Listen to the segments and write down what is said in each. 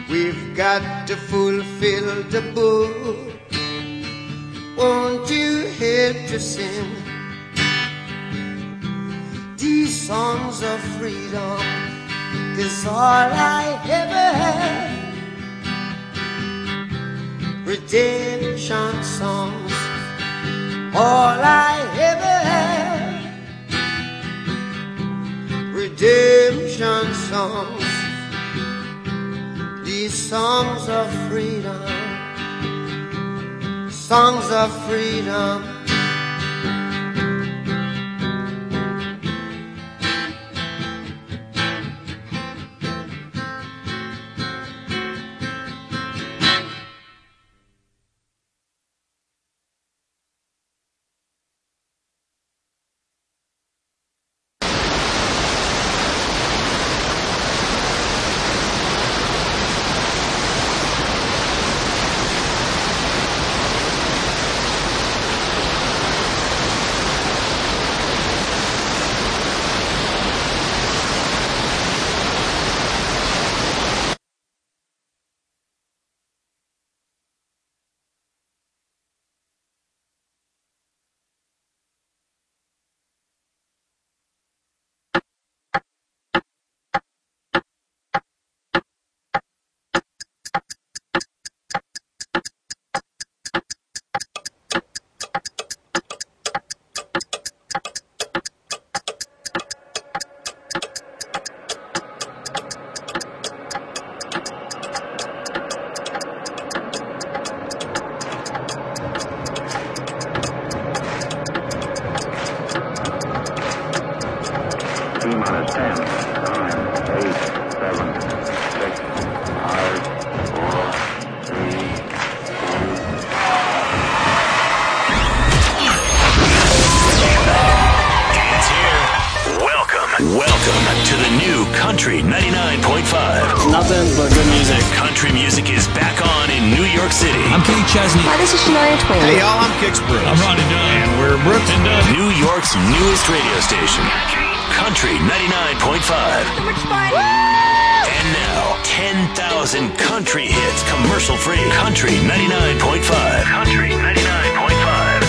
We've got to fulfill the book. Won't you help to sing these songs of freedom? 'Cause all I ever had, redemption songs, all I ever had, redemption songs, these songs of freedom, songs of freedom. Country 99.5. Nothing but good music. Country music is back on in New York City. I'm Kenny Chesney. Hi, this is Shania Twain. Hey, y'all, I'm Kix Brooks. I'm Ronnie Dunn. And we're Brooks and Dunn. New York's newest radio station. Country 99.5. So much fun. And now, 10,000 country hits commercial-free. Country 99.5. Country 99.5.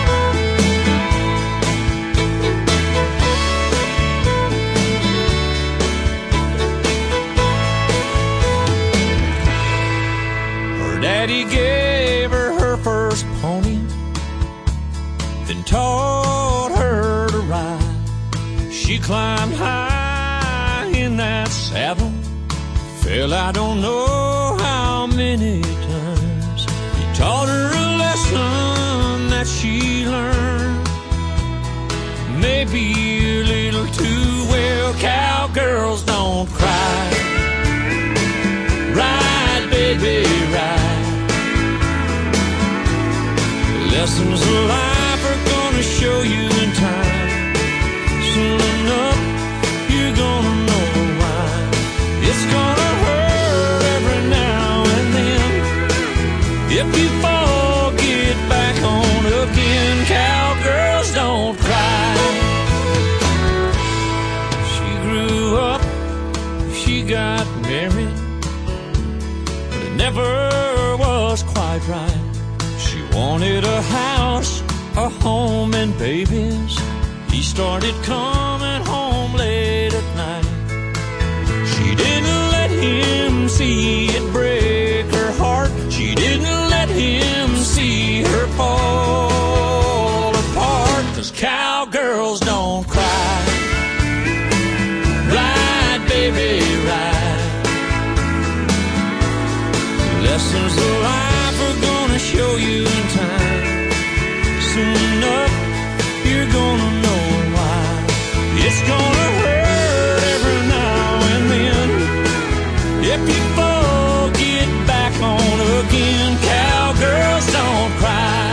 Daddy gave her first pony, then taught her to ride. She climbed high in that saddle, fell I don't know how many times. He taught her a lesson that she learned, maybe a little too well. Cowgirls don't cry. Ride, baby, ride. Lessons of life are gonna show you in time. Soon enough, you're gonna know why. It's gonna hurt every now and then. If you fall, get back on again. Cowgirls don't cry. She grew up, she got married, but it never was quite right. Wanted a house, a home, and babies. He started coming home late at night. She didn't let him see it break her heart. She didn't let him see her fall apart. 'Cause cowgirls don't cry. Ride, baby, ride. Lessons of life are gonna show you in time. Soon enough, you're gonna know why. It's gonna hurt every now and then. If you fall, get back on again. Cowgirls don't cry.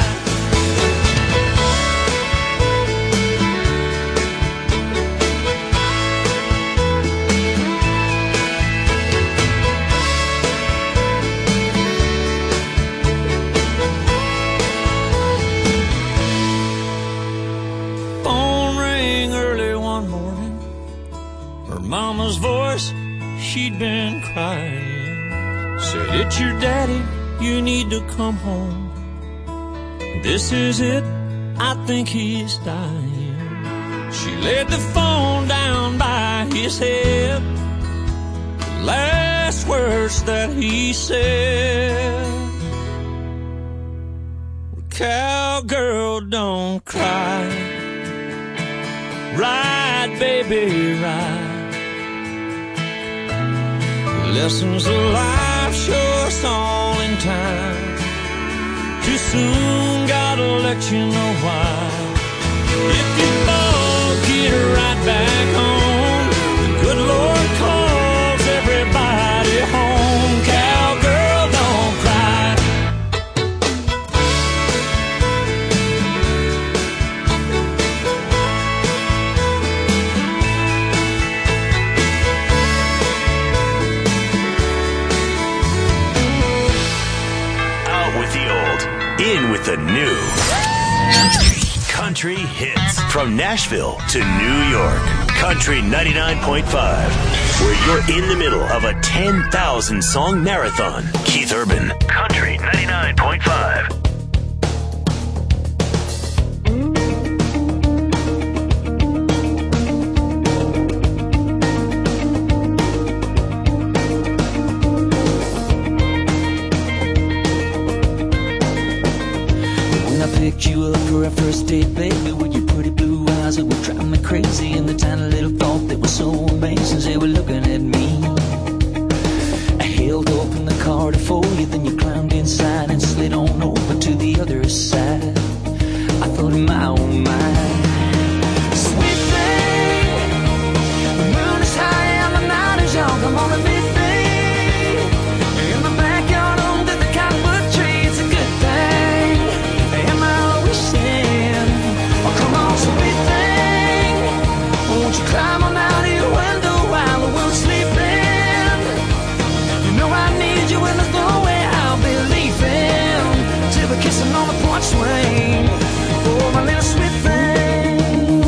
Mama's voice, she'd been crying. It's your daddy, you need to come home. This is it, I think he's dying. She laid the phone down by his head. The last words that he said: cowgirl, don't cry. Ride, baby, ride. Lessons of life show us all in time. Too soon, gotta let you know why. If you fall, get right back home. The good Lord calls everybody home. Cowgirl, don't cry. Out with the old, in with the new. Country hits from Nashville to New York. Country 99.5, where you're in the middle of a 10,000 song marathon. Keith Urban. Country 99.5. Picked you up for our first date, baby, with your pretty blue eyes that would drive me crazy, and the tiny little thought that was so amazing, they were looking at me. I held open the car to for you, then you climbed inside and slid on over to the other side. I thought, my oh my, sweet thing, the moon is high and the night is young. Come on and meet me in the backyard under the cottonwood tree. It's a good thing. Oh, come on, sweet thing, won't you climb on out of your window while the world's sleeping? You know I need you and there's no way I'll be leaving till we're kissing on the porch swing. Oh, my little sweet thing.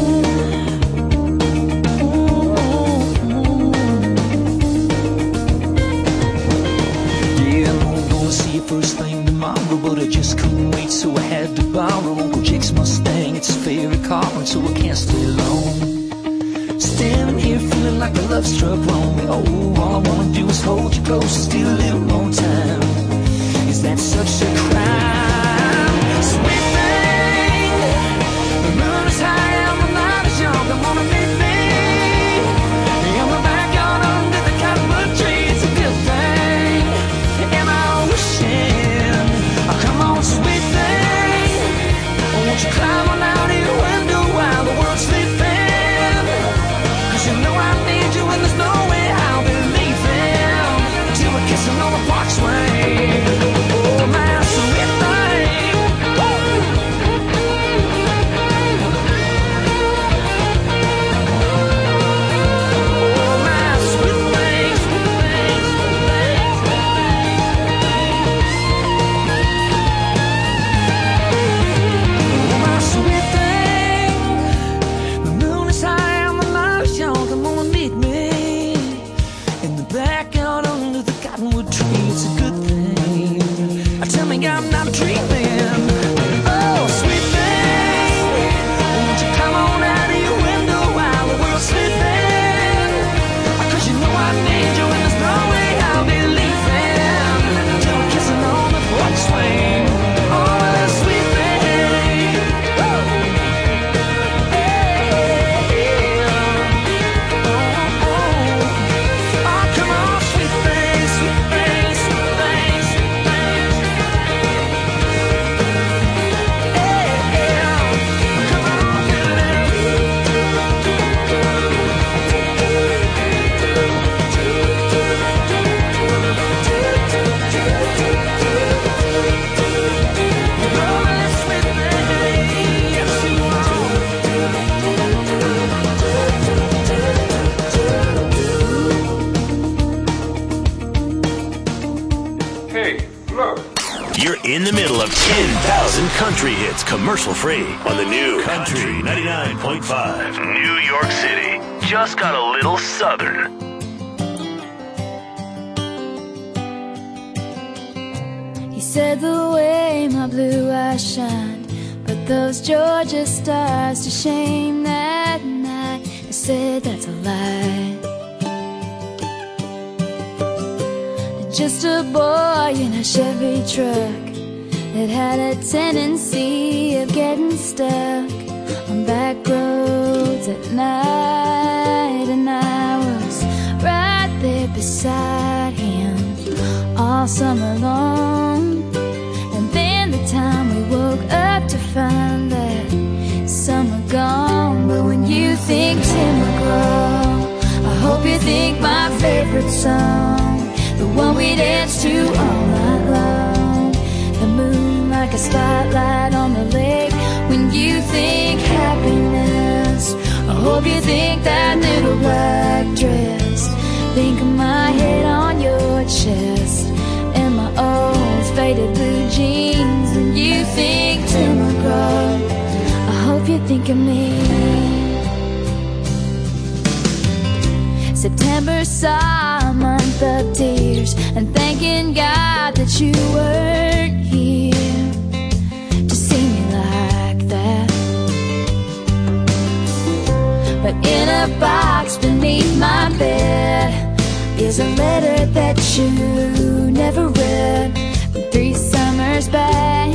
Yeah, I'm gonna see you first thing tomorrow, but I just couldn't wait, so I had to borrow Uncle Jake's Mustang. It's his favorite car, and so I can't stay long. Standing here feeling like a love struck wrong. Oh, all I wanna do is hold you close and steal a little more time. Is that such a crime? Sweet thing, the moon is high and the night is young. Come on and meet me in the backyard under the cottonwood tree. It's a good thing, am I wishing? Oh, come on, sweet thing, won't you climb on out of your window while the world's sleeping? 'Cause you know I need you and there's no way I'll be leaving till we're kissing on the porch swing. Oh, my sweet thing. Oh, my sweet thing, sweet thing, sweet thing, sweet thing. Oh, my sweet thing, the moon is high and the night is young. Come on and meet me in the backyard under the cottonwood tree. It's a good thing. Tell me I'm not dreaming. Oh, sweet thing, won't you come on out of your window while the world's sleeping? 'Cause you know I need you and there's no way I'll be leaving till we're kissing on the porch swing. Oh, my sweet thing. Oh, come on, sweet thing, sweet thing, sweet thing, sweet thing. Come on, Hey, look. You're in the middle of 10,000 country hits commercial free on the new Country 99.5. New York City just got a little southern. He said the way my blue eyes shined put those Georgia stars to shame that night. I said that's a lie. Just a boy in a Chevy truck that had a tendency of getting stuck on back roads at night. And I was right there beside him all summer long. And then the time we woke up to find that summer gone. But when you think Tim McGraw, I hope you think my favorite song, the one we dance to all night long. The moon like a spotlight on the lake. When you think happiness, I hope you think that little black dress. Think of my head on your chest and my old faded blue jeans. When you think Tim McGraw, I hope you think of me. September saw a month of tears and thanking God that you weren't here to see me like that. But in a box beneath my bed is a letter that you never read from 3 summers back.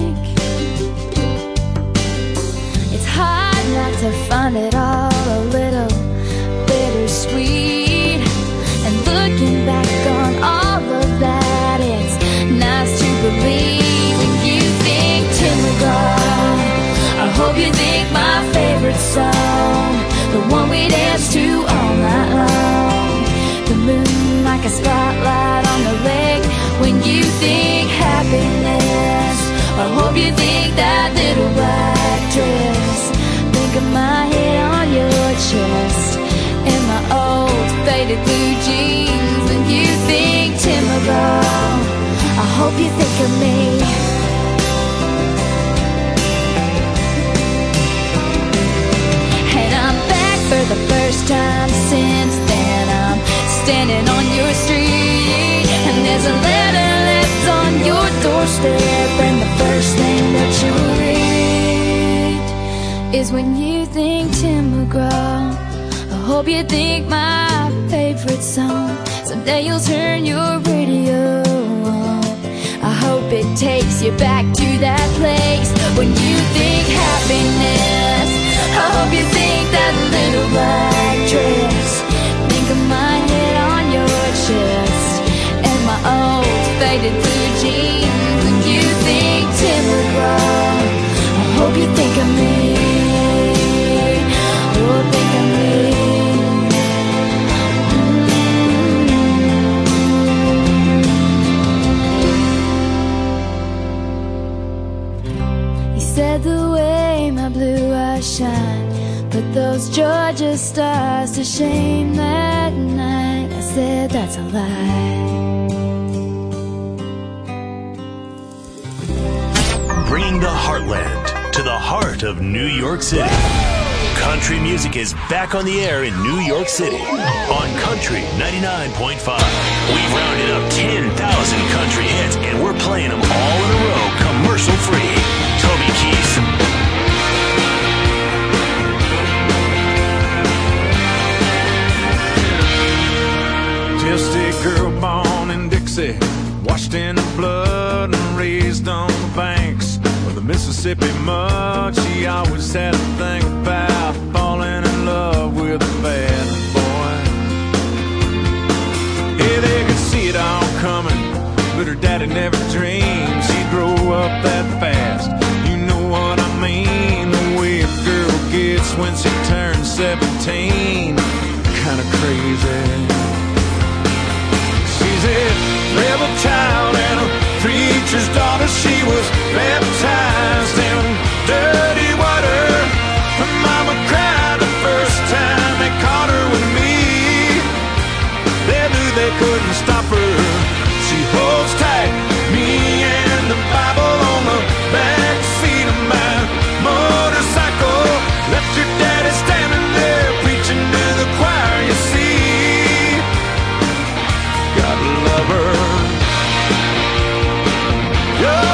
It's hard not to find it all a little bittersweet. And looking back on all of that, it's nice to believe. When you think Tim McGraw, I hope you think my favorite song, the one we dance to all night long. The moon like a spotlight on the lake. When you think happiness, I hope you think that little black dress. Think of my head on your chest and my old faded blue jeans. When you think Tim McGraw, I hope you think of me. And I'm back for the first time since then. I'm standing on your street and there's a letter left on your doorstep. And the first thing that you read is when you think Tim McGraw, I hope you think my favorite song. Someday you'll turn your radio on. I hope it takes you back to that place when you think happiness. I hope you think that little black dress. Think of my head on your chest and my old faded blue jeans. When you think Tim McGraw, I hope you think of me. Oh, think of me. Said the way my blue eyes shine put those Georgia stars to shame that night. I said that's a lie. Bringing the heartland to the heart of New York City. Country music is back on the air in New York City on Country 99.5. We've rounded up 10,000 country hits and we're playing them all in a row commercial free. Toby Keith. Just a girl born in Dixie, washed in the blood and raised on the banks of the Mississippi mud. She always had a thing about falling in love with a bad boy. Yeah, they could see it all coming, but her daddy never dreamed she'd grow up that fast. You know what I mean, the way a girl gets when she turns 17. Kinda crazy. She's a rebel child and a preacher's daughter. She was baptized in dirty water. Her mama cried the first time they caught her with me. They knew they couldn't stop her. She holds tight, me and the Bible on the back seat of my motorcycle. Left your daddy standing there preaching to the choir, you see. Gotta love her. Yeah.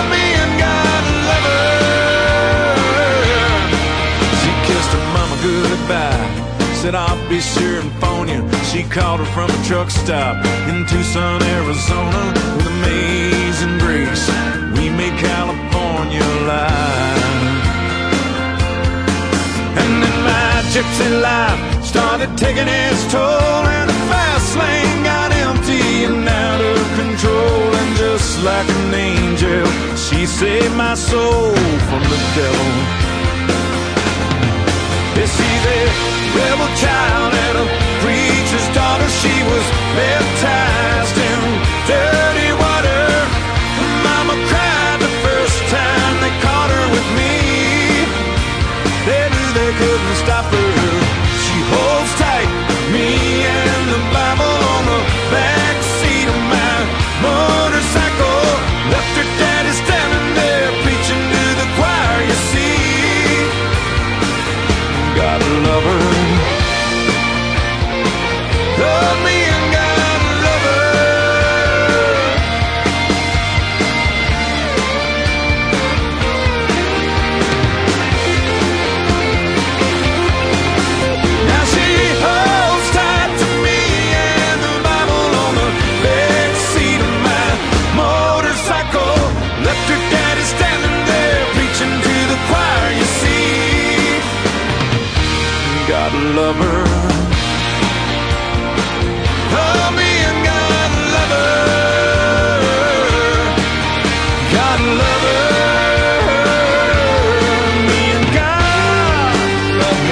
said I'll be sure and phone you. She called her from a truck stop in Tucson, Arizona. With amazing grace, we made California live. And then my gypsy life started taking its toll, and the fast lane got empty and out of control. And just like an angel, she saved my soul from the devil. Yeah, she's a rebel child and a preacher's daughter. She was baptized in dirty water. Mama cried the first time they caught her with me. They knew they couldn't stop her. She holds tight, me and the Bible on the back seat of my motorcycle. Left her daddy standing there preaching to the choir, you see. Gotta love her. Love me and gotta love her. Now she holds tight to me and the Bible on the back seat of my motorcycle. Left her daddy standing there preaching to the choir, you see. Gotta love her. Love me and gotta love her. Gotta love her. Me and God love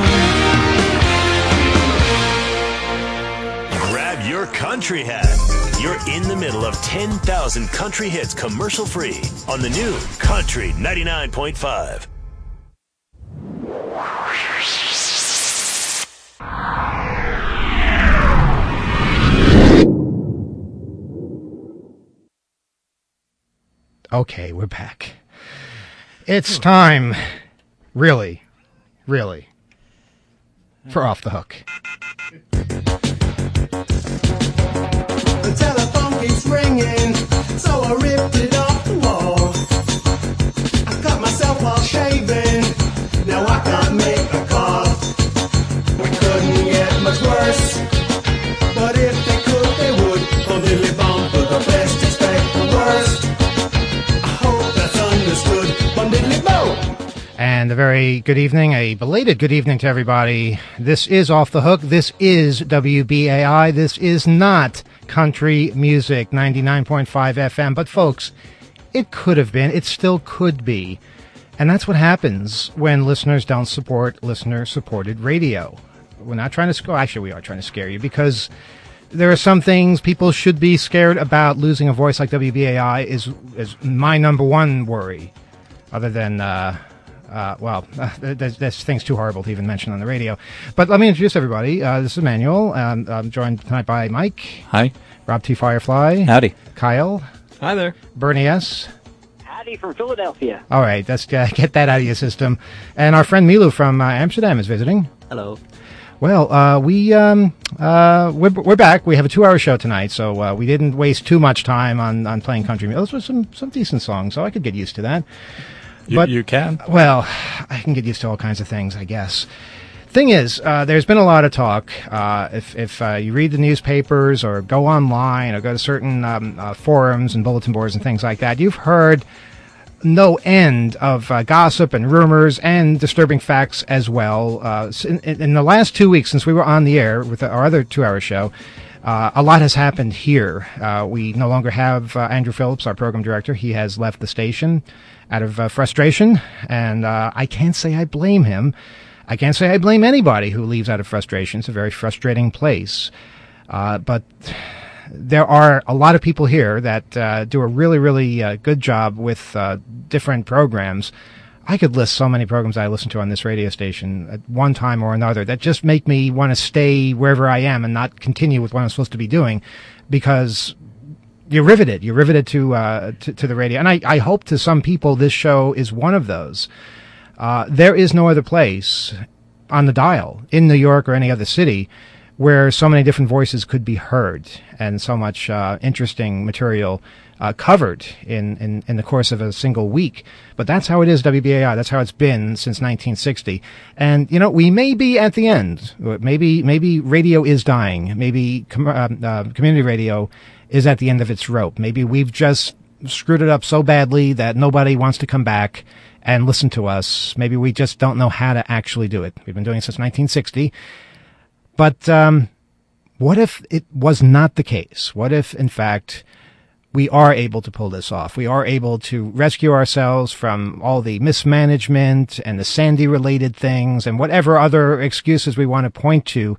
her. Grab your country hat. You're in the middle of 10,000 country hits commercial free on the new Country 99.5. Okay, we're back. It's time, really, for Off the Hook. The telephone keeps ringing, so I ripped it off the wall. I cut myself while shaving, now I can't make a call. We couldn't get much worse, but if they could, they would. Bum diddly bum, but the best expect the worst. I hope that's understood. Bum diddly bum. And a very good evening, a belated good evening to everybody. This is Off the Hook. This is WBAI. This is not country music, 99.5 FM. But folks, it could have been. It still could be. And that's what happens when listeners don't support listener-supported radio. We're not trying to actually, we are trying to scare you, because there are some things people should be scared about. Losing a voice like WBAI is my number one worry, other than... there's things too horrible to even mention on the radio. But let me introduce everybody. This is Emmanuel. I'm joined tonight by Mike. Hi. Rob T. Firefly. Howdy. Kyle. Hi there. Bernie S. Howdy from Philadelphia. All right, let's get that out of your system. And our friend Milu from Amsterdam is visiting. Hello. Well, we're back. We have a 2-hour show tonight, so we didn't waste too much time on playing country music. Those were some decent songs, so I could get used to that. But, you can? Well, I can get used to all kinds of things, I guess. Thing is, there's been a lot of talk. If you read the newspapers or go online or go to certain forums and bulletin boards and things like that, you've heard no end of gossip and rumors and disturbing facts as well. In the last 2 weeks since we were on the air with our other 2-hour show, a lot has happened here. We no longer have Andrew Phillips, our program director. He has left the station out of frustration, and I can't say I blame him. I can't say I blame anybody who leaves out of frustration. It's a very frustrating place. But there are a lot of people here that do a really, really good job with different programs. I could list so many programs I listen to on this radio station at one time or another that just make me want to stay wherever I am and not continue with what I'm supposed to be doing, because you're riveted. You're riveted to the radio. And I hope to some people this show is one of those. There is no other place on the dial in New York or any other city where so many different voices could be heard and so much interesting material covered in the course of a single week. But that's how it is, WBAI. That's how it's been since 1960. And, you know, we may be at the end. Maybe radio is dying. Maybe community radio is at the end of its rope. Maybe we've just screwed it up so badly that nobody wants to come back and listen to us. Maybe we just don't know how to actually do it. We've been doing it since 1960. But what if it was not the case? What if, in fact, we are able to pull this off? We are able to rescue ourselves from all the mismanagement and the Sandy-related things and whatever other excuses we want to point to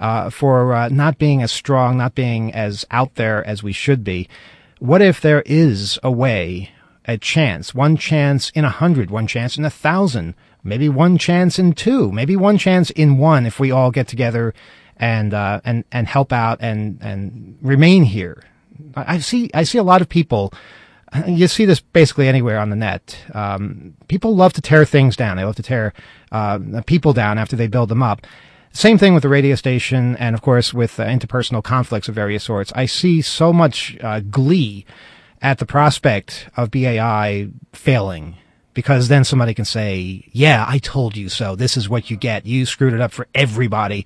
for not being as strong, not being as out there as we should be. What if there is a way, a chance, one chance in 100, one chance in 1,000, maybe one chance in 2, maybe one chance in 1 if we all get together and help out and remain here. I see a lot of people. You see this basically anywhere on the net. People love to tear things down. They love to tear people down after they build them up. Same thing with the radio station, and of course with interpersonal conflicts of various sorts. I see so much glee at the prospect of BAI failing, because then somebody can say, "Yeah, I told you so. This is what you get. You screwed it up for everybody,"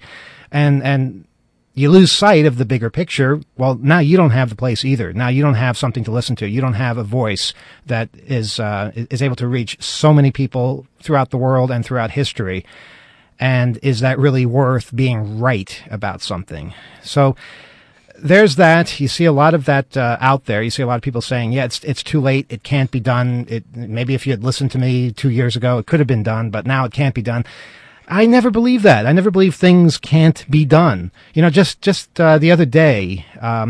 and you lose sight of the bigger picture. Well, now you don't have the place either. Now you don't have something to listen to. You don't have a voice that is able to reach so many people throughout the world and throughout history. And is that really worth being right about something? So there's that. You see a lot of that out there. You see a lot of people saying, "Yeah, it's too late. It can't be done. Maybe if you had listened to me 2 years ago, it could have been done, but now it can't be done." I never believe that. I never believe things can't be done. You know, just the other day,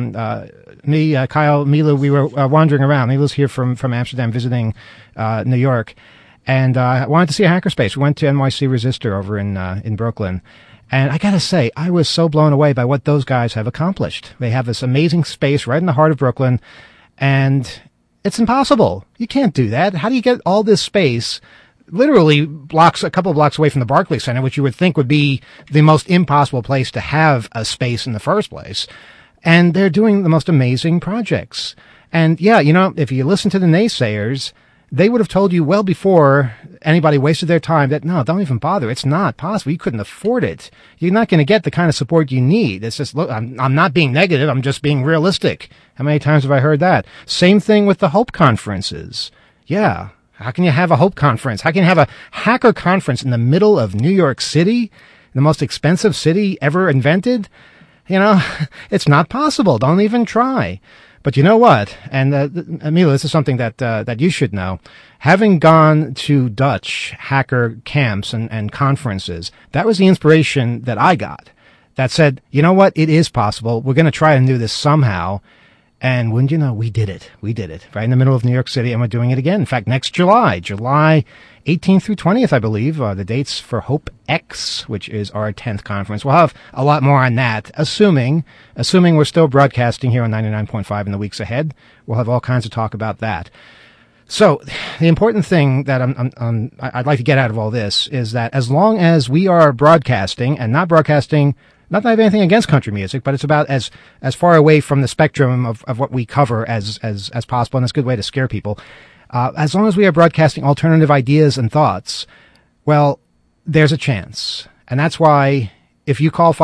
me, Kyle, Mila, we were wandering around. Mila's here from Amsterdam visiting New York, and I wanted to see a hackerspace. We went to NYC Resistor over in Brooklyn. And I gotta say, I was so blown away by what those guys have accomplished. They have this amazing space right in the heart of Brooklyn, and it's impossible. You can't do that. How do you get all this space literally a couple of blocks away from the Barclays Center, which you would think would be the most impossible place to have a space in the first place? And they're doing the most amazing projects. And yeah, you know, if you listen to the naysayers, they would have told you well before anybody wasted their time that, no, don't even bother. It's not possible. You couldn't afford it. You're not going to get the kind of support you need. It's just, look, I'm not being negative. I'm just being realistic. How many times have I heard that? Same thing with the Hope conferences. Yeah. How can you have a Hope conference? How can you have a hacker conference in the middle of New York City, the most expensive city ever invented? You know, it's not possible. Don't even try. But you know what? And Emila, this is something that you should know. Having gone to Dutch hacker camps and conferences, that was the inspiration that I got. That said, you know what? It is possible. We're going to try and do this somehow. And wouldn't you know, we did it. We did it right in the middle of New York City, and we're doing it again. In fact, next July 18th through 20th, I believe, the dates for Hope X, which is our 10th conference. We'll have a lot more on that, assuming we're still broadcasting here on 99.5 in the weeks ahead. We'll have all kinds of talk about that. So the important thing that I'd like to get out of all this is that as long as we are broadcasting and not broadcasting, not that I have anything against country music, but it's about as far away from the spectrum of what we cover as possible, and it's a good way to scare people. As long as we are broadcasting alternative ideas and thoughts, well, there's a chance. And that's why if you call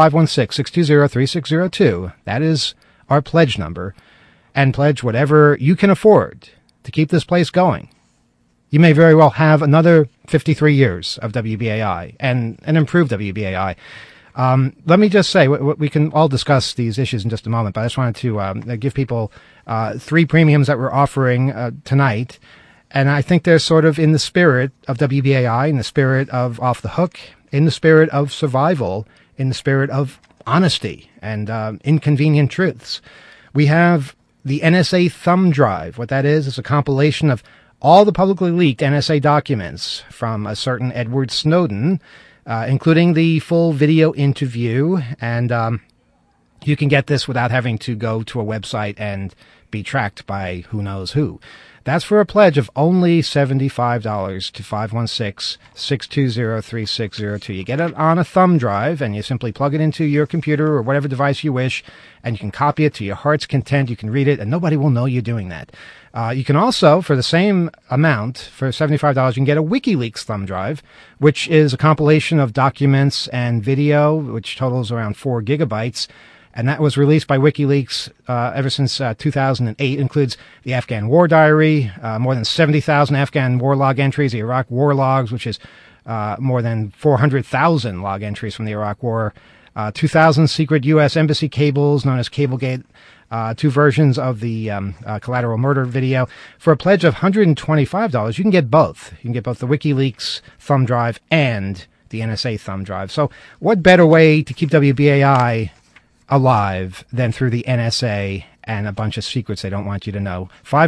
516-620-3602, that is our pledge number, and pledge whatever you can afford to keep this place going, you may very well have another 53 years of WBAI and an improved WBAI. Let me just say, we can all discuss these issues in just a moment, but I just wanted to give people 3 premiums that we're offering tonight. And I think they're sort of in the spirit of WBAI, in the spirit of Off the Hook, in the spirit of survival, in the spirit of honesty and inconvenient truths. We have the NSA thumb drive. What that is a compilation of all the publicly leaked NSA documents from a certain Edward Snowden, including the full video interview and you can get this without having to go to a website and be tracked by who knows who. That's for a pledge of only $75 to 516-620-3602. You get it on a thumb drive, and you simply plug it into your computer or whatever device you wish, and you can copy it to your heart's content. You can read it, and nobody will know you're doing that. You can also, for the same amount, for $75, you can get a WikiLeaks thumb drive, which is a compilation of documents and video, which totals around 4 gigabytes. And that was released by WikiLeaks ever since 2008. It includes the Afghan War Diary, more than 70,000 Afghan war log entries, the Iraq War Logs, which is more than 400,000 log entries from the Iraq War, 2,000 secret U.S. Embassy cables known as Cablegate, 2 versions of the collateral murder video. For a pledge of $125, you can get both. You can get both the WikiLeaks thumb drive and the NSA thumb drive. So what better way to keep WBAI alive than through the NSA and a bunch of secrets they don't want you to know?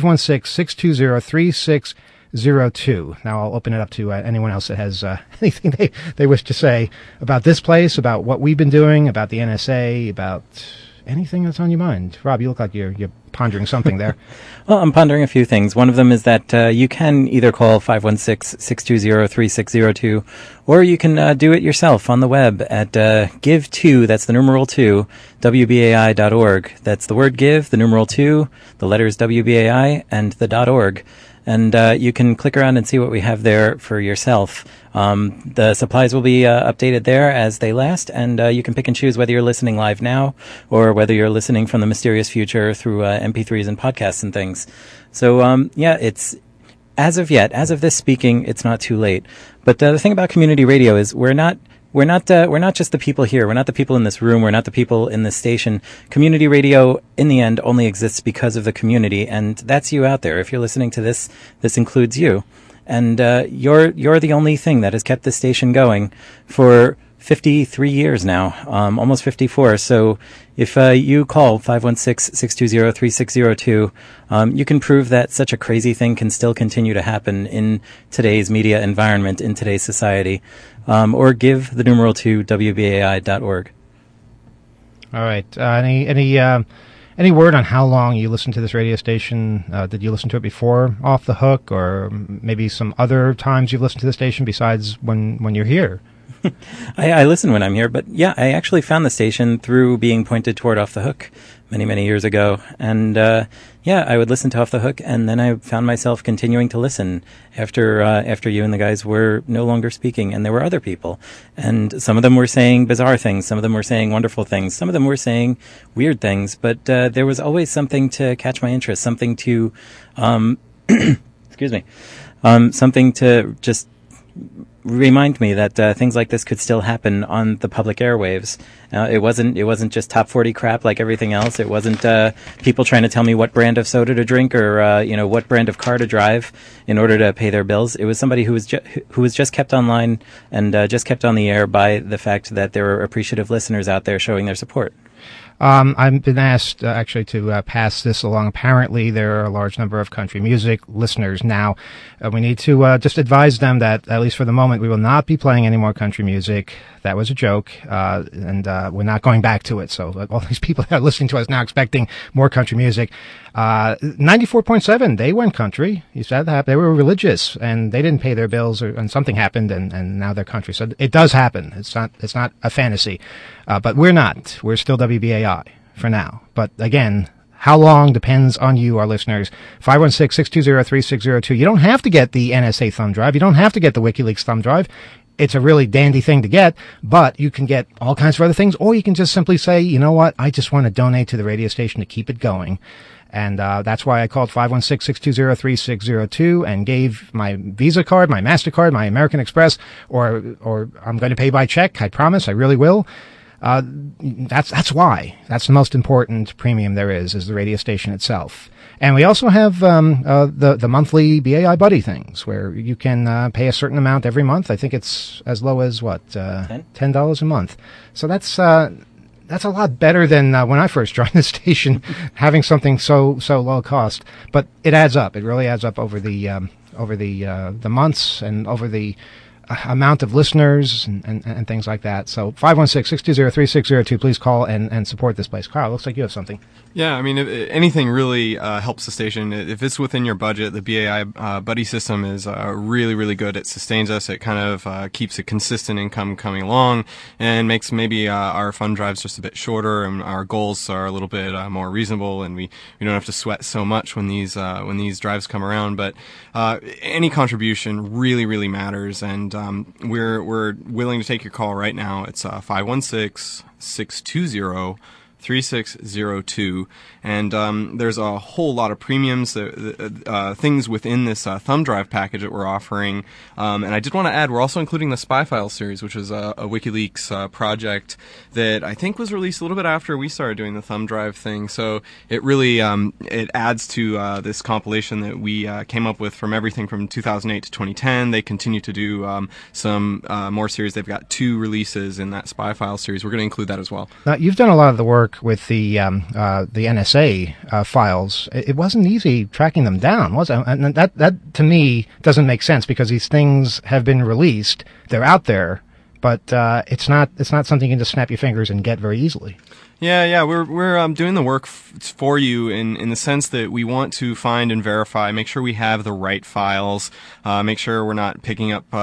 516-620-3602. Now I'll open it up to anyone else that has anything they wish to say about this place, about what we've been doing, about the NSA, about anything that's on your mind. Rob, you look like you're pondering something there. Well, I'm pondering a few things. One of them is that you can either call 516-620-3602, or you can do it yourself on the web at give2, that's the numeral 2, WBAI.org. That's the word give, the numeral 2, the letters WBAI, and the .org. And you can click around and see what we have there for yourself. The supplies will be updated there as they last, and you can pick and choose whether you're listening live now or whether you're listening from the mysterious future through MP3s and podcasts and things. So, it's as of this speaking, it's not too late. But the thing about community radio is we're not just the people here. We're not the people in this room. We're not the people in this station. Community radio, in the end, only exists because of the community, and that's you out there. If you're listening to this, this includes you. And you're the only thing that has kept this station going for 53 years now, almost 54. So if you call 516-620-3602, you can prove that such a crazy thing can still continue to happen in today's media environment, in today's society, or give the numeral to WBAI.org. All right. Any word on how long you listened to this radio station? Did you listen to it before Off the Hook, or maybe some other times you've listened to the station besides when you're here? I listen when I'm here, but yeah, I actually found the station through being pointed toward Off the Hook many, many years ago. And I would listen to Off the Hook, and then I found myself continuing to listen after you and the guys were no longer speaking, and there were other people. And some of them were saying bizarre things, some of them were saying wonderful things, some of them were saying weird things, but there was always something to catch my interest, something to, excuse me, something to just remind me that things like this could still happen on the public airwaves. It wasn't just top 40 crap like everything else. It wasn't people trying to tell me what brand of soda to drink or what brand of car to drive in order to pay their bills. It was somebody who was just kept online and just kept on the air by the fact that there were appreciative listeners out there showing their support. I've been asked actually to pass this along. Apparently, there are a large number of country music listeners now. We need to just advise them that, at least for the moment, we will not be playing any more country music. That was a joke, and we're not going back to it. So all these people that are listening to us now expecting more country music. 94.7, they went country. You said that. They were religious, and they didn't pay their bills, and something happened, and now they're country. So it does happen. It's not a fantasy. But we're not. We're still WBAI for now. But again, how long depends on you, our listeners. 516-620-3602. You don't have to get the NSA thumb drive. You don't have to get the WikiLeaks thumb drive. It's a really dandy thing to get, but you can get all kinds of other things, or you can just simply say, you know what, I just want to donate to the radio station to keep it going. And that's why I called 516-620-3602 and gave my Visa card, my MasterCard, my American Express, or I'm going to pay by check. I promise, I really will. That's why. That's the most important premium there is the radio station itself. And we also have the monthly BAI Buddy things, where you can pay a certain amount every month. I think it's as low as $10 a month. So that's a lot better than when I first joined the station, having something so low cost. But it adds up. It really adds up over the months and over the amount of listeners and things like that. So 516-620-3602, please call and support this place. Kyle, looks like you have something. Yeah, I mean, if anything really helps the station. If it's within your budget, the BAI buddy system is really, really good. It sustains us. It kind of keeps a consistent income coming along and makes maybe our fund drives just a bit shorter, and our goals are a little bit more reasonable, and we don't have to sweat so much when these drives come around. But any contribution really, really matters, and we're willing to take your call right now. It's 516-620-3602, and there's a whole lot of premiums, things within this thumb drive package that we're offering. And I did want to add, we're also including the Spy File series, which is a WikiLeaks project that I think was released a little bit after we started doing the thumb drive thing. So it really it adds to this compilation that we came up with from everything from 2008 to 2010. They continue to do some more series. They've got 2 releases in that Spy File series. We're going to include that as well. Now, you've done a lot of the work with the NSA files. It wasn't easy tracking them down, was it? And that to me doesn't make sense, because these things have been released, they're out there, but it's not something you can just snap your fingers and get very easily. Yeah, we're doing the work for you in the sense that we want to find and verify, make sure we have the right files, make sure we're not picking up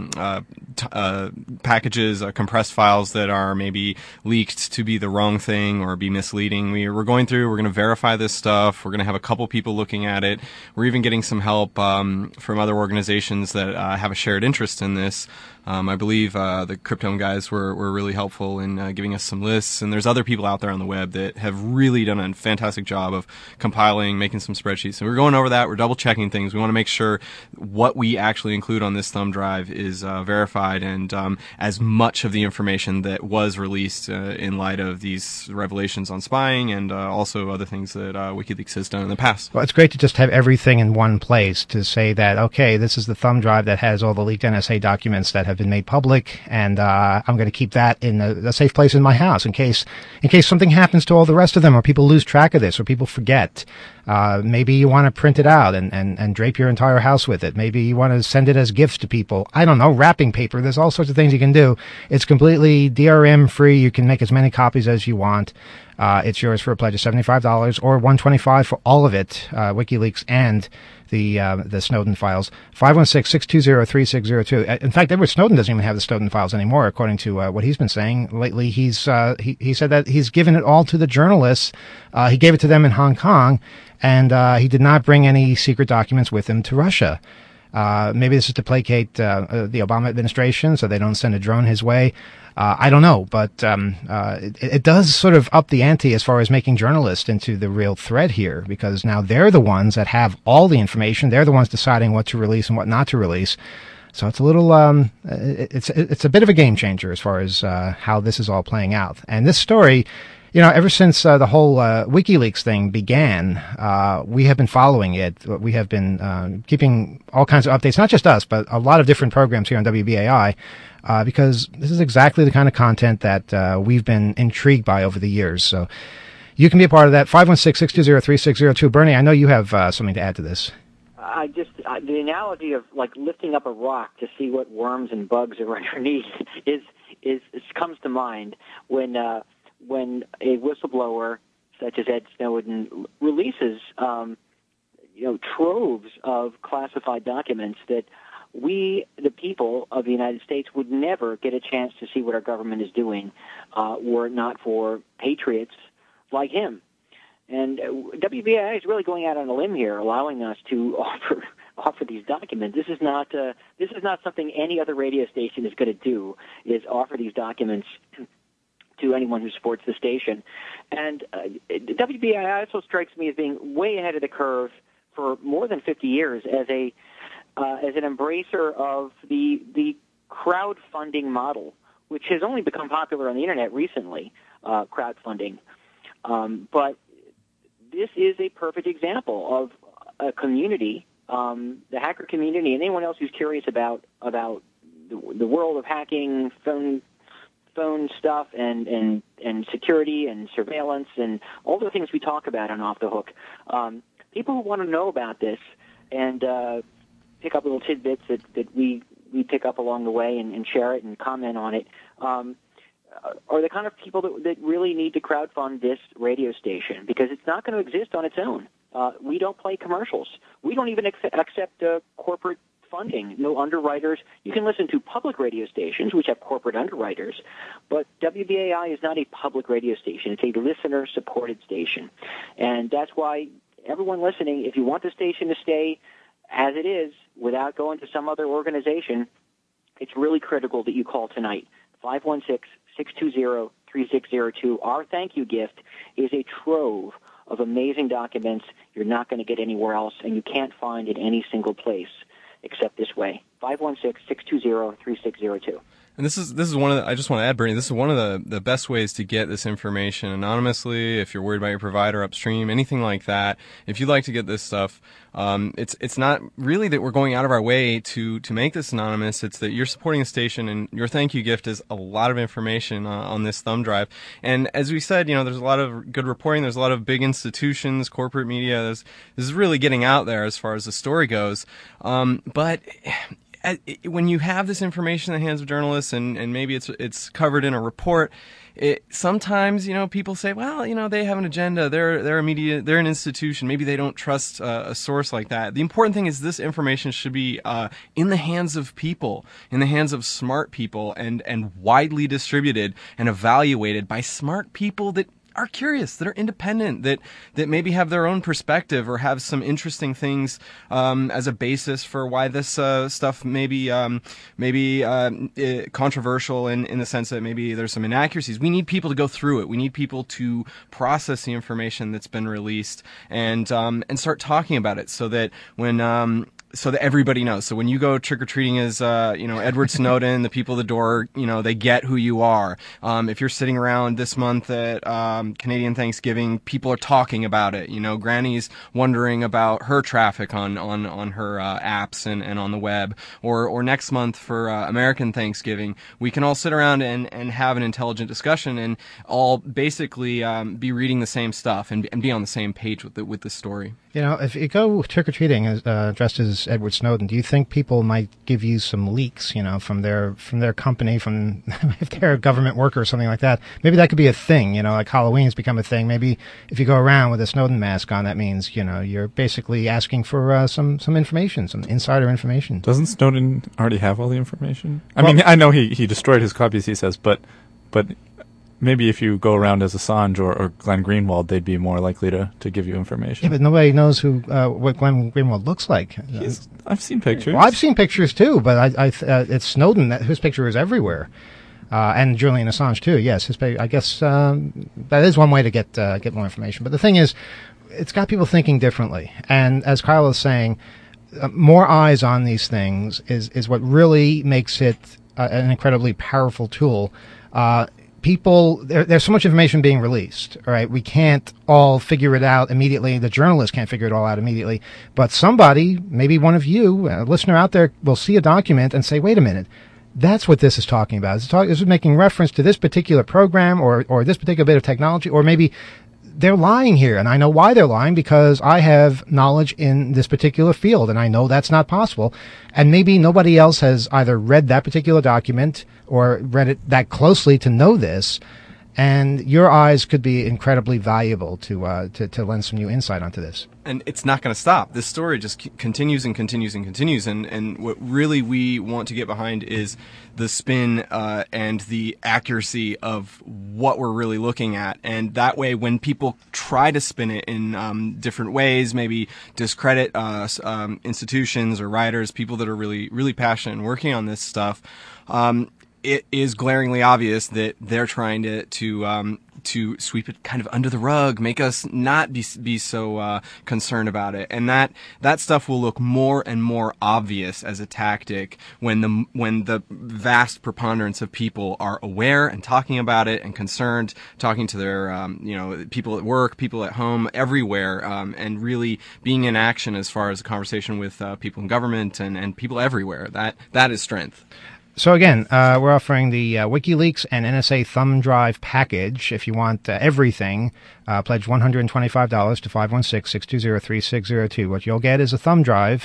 packages, compressed files that are maybe leaked to be the wrong thing or be misleading. We're going through, we're going to verify this stuff. We're going to have a couple people looking at it. We're even getting some help from other organizations that have a shared interest in this. I believe the Cryptome guys were really helpful in giving us some lists, and there's other people out there on the web that have really done a fantastic job of compiling, making some spreadsheets. So we're going over that. We're double checking things. We want to make sure what we actually include on this thumb drive is verified, and as much of the information that was released in light of these revelations on spying and also other things that WikiLeaks has done in the past. Well, it's great to just have everything in one place to say that, okay, this is the thumb drive that has all the leaked NSA documents that have been made public, and I'm going to keep that in a safe place in my house in case something happens to all the rest of them, or people lose track of this, or people forget. Maybe you want to print it out and drape your entire house with it. Maybe you want to send it as gifts to people. I don't know, wrapping paper. There's all sorts of things you can do. It's completely DRM free. You can make as many copies as you want. It's yours for a pledge of $75 or $125 for all of it, WikiLeaks and the Snowden files. 516-620-3602. In fact, Edward Snowden doesn't even have the Snowden files anymore, according to what he's been saying. Lately, he said that he's given it all to the journalists. He gave it to them in Hong Kong, and he did not bring any secret documents with him to Russia. Maybe this is to placate the Obama administration so they don't send a drone his way. I don't know, but it does sort of up the ante as far as making journalists into the real threat here, because now they're the ones that have all the information. They're the ones deciding what to release and what not to release. So it's a little, it's a bit of a game changer as far as how this is all playing out. And this story, you know, ever since the whole WikiLeaks thing began, we have been following it. We have been keeping all kinds of updates, not just us, but a lot of different programs here on WBAI, because this is exactly the kind of content that we've been intrigued by over the years. So you can be a part of that. 516-620-3602. Bernie, I know you have something to add to this. The analogy of like lifting up a rock to see what worms and bugs are underneath is comes to mind when a whistleblower such as Ed Snowden releases, troves of classified documents that we, the people of the United States, would never get a chance to see what our government is doing were it not for patriots like him. And WBAI is really going out on a limb here, allowing us to offer these documents. This is not something any other radio station is going to do, is offer these documents to anyone who supports the station. And WBAI also strikes me as being way ahead of the curve for more than 50 years as an embracer of the crowdfunding model, which has only become popular on the internet recently, crowdfunding. But this is a perfect example of a community, the hacker community, and anyone else who's curious about the world of hacking, phone stuff, and security and surveillance and all the things we talk about on Off the Hook. People who want to know about this and pick up little tidbits that we we pick up along the way and share it and comment on it, are the kind of people that really need to crowdfund this radio station, because it's not going to exist on its own. We don't play commercials. We don't even accept corporate funding, no underwriters. You can listen to public radio stations, which have corporate underwriters, but WBAI is not a public radio station. It's a listener-supported station. And that's why everyone listening, if you want the station to stay as it is without going to some other organization, it's really critical that you call tonight, 516-620-3602. Our thank you gift is a trove of amazing documents you're not going to get anywhere else, and you can't find in any single place except this way. 516-620-3602. And this is one of the, I just want to add, Bernie, this is one of the best ways to get this information anonymously. If you're worried about your provider upstream, anything like that, if you'd like to get this stuff, it's not really that we're going out of our way to make this anonymous. It's that you're supporting a station, and your thank you gift is a lot of information on this thumb drive. And as we said, there's a lot of good reporting. There's a lot of big institutions, corporate media. This is really getting out there as far as the story goes. But when you have this information in the hands of journalists, and maybe it's covered in a report, sometimes people say, well, they have an agenda. They're a media. They're an institution. Maybe they don't trust a source like that. The important thing is this information should be in the hands of people, in the hands of smart people, and widely distributed and evaluated by smart people that are curious, that are independent, that maybe have their own perspective or have some interesting things as a basis for why this stuff may be controversial in the sense that maybe there's some inaccuracies. We need people to go through it. We need people to process the information that's been released and start talking about it, so that so that everybody knows. So when you go trick-or-treating as, Edward Snowden, the people at the door, they get who you are. If you're sitting around this month at Canadian Thanksgiving, people are talking about it. Granny's wondering about her traffic on her apps and on the web. Or next month for American Thanksgiving, we can all sit around and have an intelligent discussion and all basically be reading the same stuff and be on the same page with the story. If you go trick-or-treating dressed as Edward Snowden, do you think people might give you some leaks, from their company, from if they're a government worker or something like that? Maybe that could be a thing, like Halloween's become a thing. Maybe if you go around with a Snowden mask on, that means, you're basically asking for some information, some insider information. Doesn't Snowden already have all the information? I mean, I know he destroyed his copies, he says, but maybe if you go around as Assange or Glenn Greenwald, they'd be more likely to give you information. Yeah, but nobody knows what Glenn Greenwald looks like. I've seen pictures. Well, I've seen pictures too, but it's Snowden. Whose picture is everywhere, and Julian Assange too. Yes, I guess that is one way to get more information. But the thing is, it's got people thinking differently. And as Kyle is saying, more eyes on these things is what really makes it an incredibly powerful tool. There's so much information being released, all right? We can't all figure it out immediately. The journalists can't figure it all out immediately. But somebody, maybe one of you, a listener out there, will see a document and say, wait a minute, that's what this is talking about. This is making reference to this particular program or this particular bit of technology, or maybe they're lying here, and I know why they're lying, because I have knowledge in this particular field, and I know that's not possible. And maybe nobody else has either read that particular document or read it that closely to know this, and your eyes could be incredibly valuable to lend some new insight onto this. And it's not going to stop. This story just continues and continues and continues. And what really we want to get behind is the spin and the accuracy of what we're really looking at. And that way, when people try to spin it in different ways, maybe discredit institutions or writers, people that are really, really passionate and working on this stuff, it is glaringly obvious that they're trying to sweep it kind of under the rug, make us not be so concerned about it, and that stuff will look more and more obvious as a tactic when the vast preponderance of people are aware and talking about it and concerned, talking to their people at work, people at home, everywhere, and really being in action as far as a conversation with people in government and people everywhere. That is strength. So again, we're offering the WikiLeaks and NSA thumb drive package. If you want everything, pledge $125 to 516-620-3602. What you'll get is a thumb drive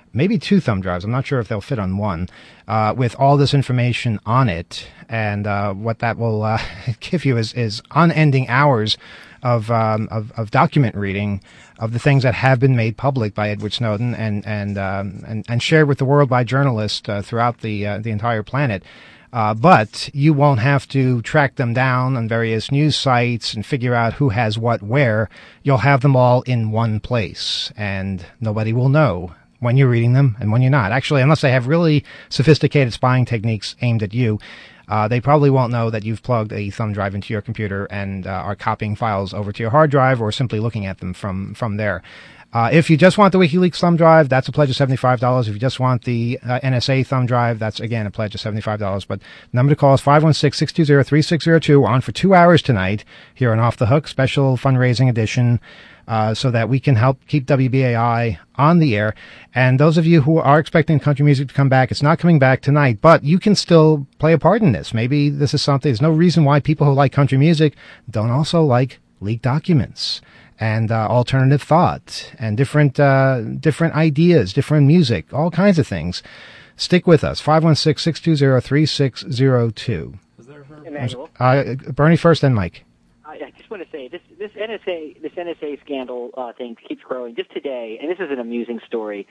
maybe 2 thumb drives. I'm not sure if they'll fit on one, with all this information on it. And what that will give you is unending hours of document reading of the things that have been made public by Edward Snowden and shared with the world by journalists throughout the entire planet. But you won't have to track them down on various news sites and figure out who has what where. You'll have them all in one place, and nobody will know when you're reading them and when you're not. Actually, unless they have really sophisticated spying techniques aimed at you, they probably won't know that you've plugged a thumb drive into your computer and are copying files over to your hard drive or simply looking at them from there. If you just want the WikiLeaks thumb drive, that's a pledge of $75. If you just want the NSA thumb drive, that's, again, a pledge of $75. But the number to call is 516-620-3602. We're on for 2 hours tonight here on Off the Hook, special fundraising edition, so that we can help keep WBAI on the air. And those of you who are expecting country music to come back, it's not coming back tonight, but you can still play a part in this. Maybe this is something, there's no reason why people who like country music don't also like leaked documents and alternative thought and different ideas, different music, all kinds of things. Stick with us. 516-620-3602. Bernie first, then Mike. I just want to say this NSA scandal thing keeps growing. Just today, and this is an amusing story.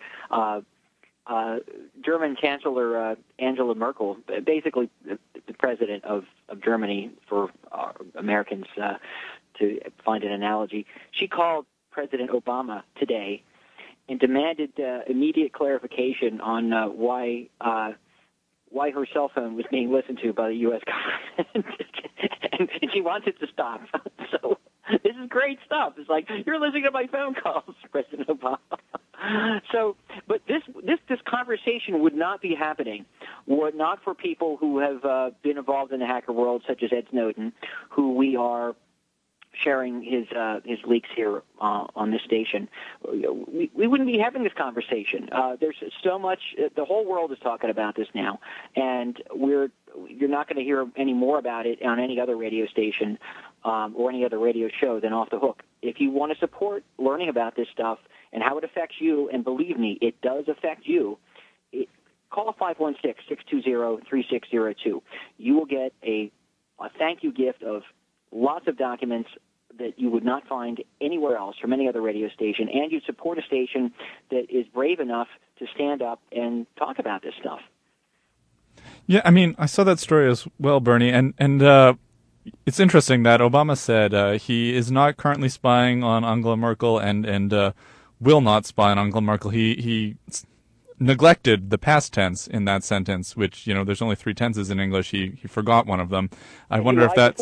German Chancellor Angela Merkel, basically the president of Germany for Americans to find an analogy, she called President Obama today and demanded immediate clarification on why her cell phone was being listened to by the U.S. government, and she wants it to stop. So this is great stuff. It's like, you're listening to my phone calls, President Obama. So, but this conversation would not be happening were it not for people who have been involved in the hacker world, such as Ed Snowden, who we are sharing his leaks here on this station. We wouldn't be having this conversation. There's so much. The whole world is talking about this now, and you're not going to hear any more about it on any other radio station or any other radio show than Off the Hook. If you want to support learning about this stuff and how it affects you, and believe me, it does affect you, call 516-620-3602. You will get a thank you gift of lots of documents that you would not find anywhere else from any other radio station, and you support a station that is brave enough to stand up and talk about this stuff. Yeah, I mean, I saw that story as well, Bernie, and it's interesting that Obama said he is not currently spying on Angela Merkel and will not spy on Angela Merkel. He neglected the past tense in that sentence, which, there's only 3 tenses in English. He forgot one of them. I wonder if that's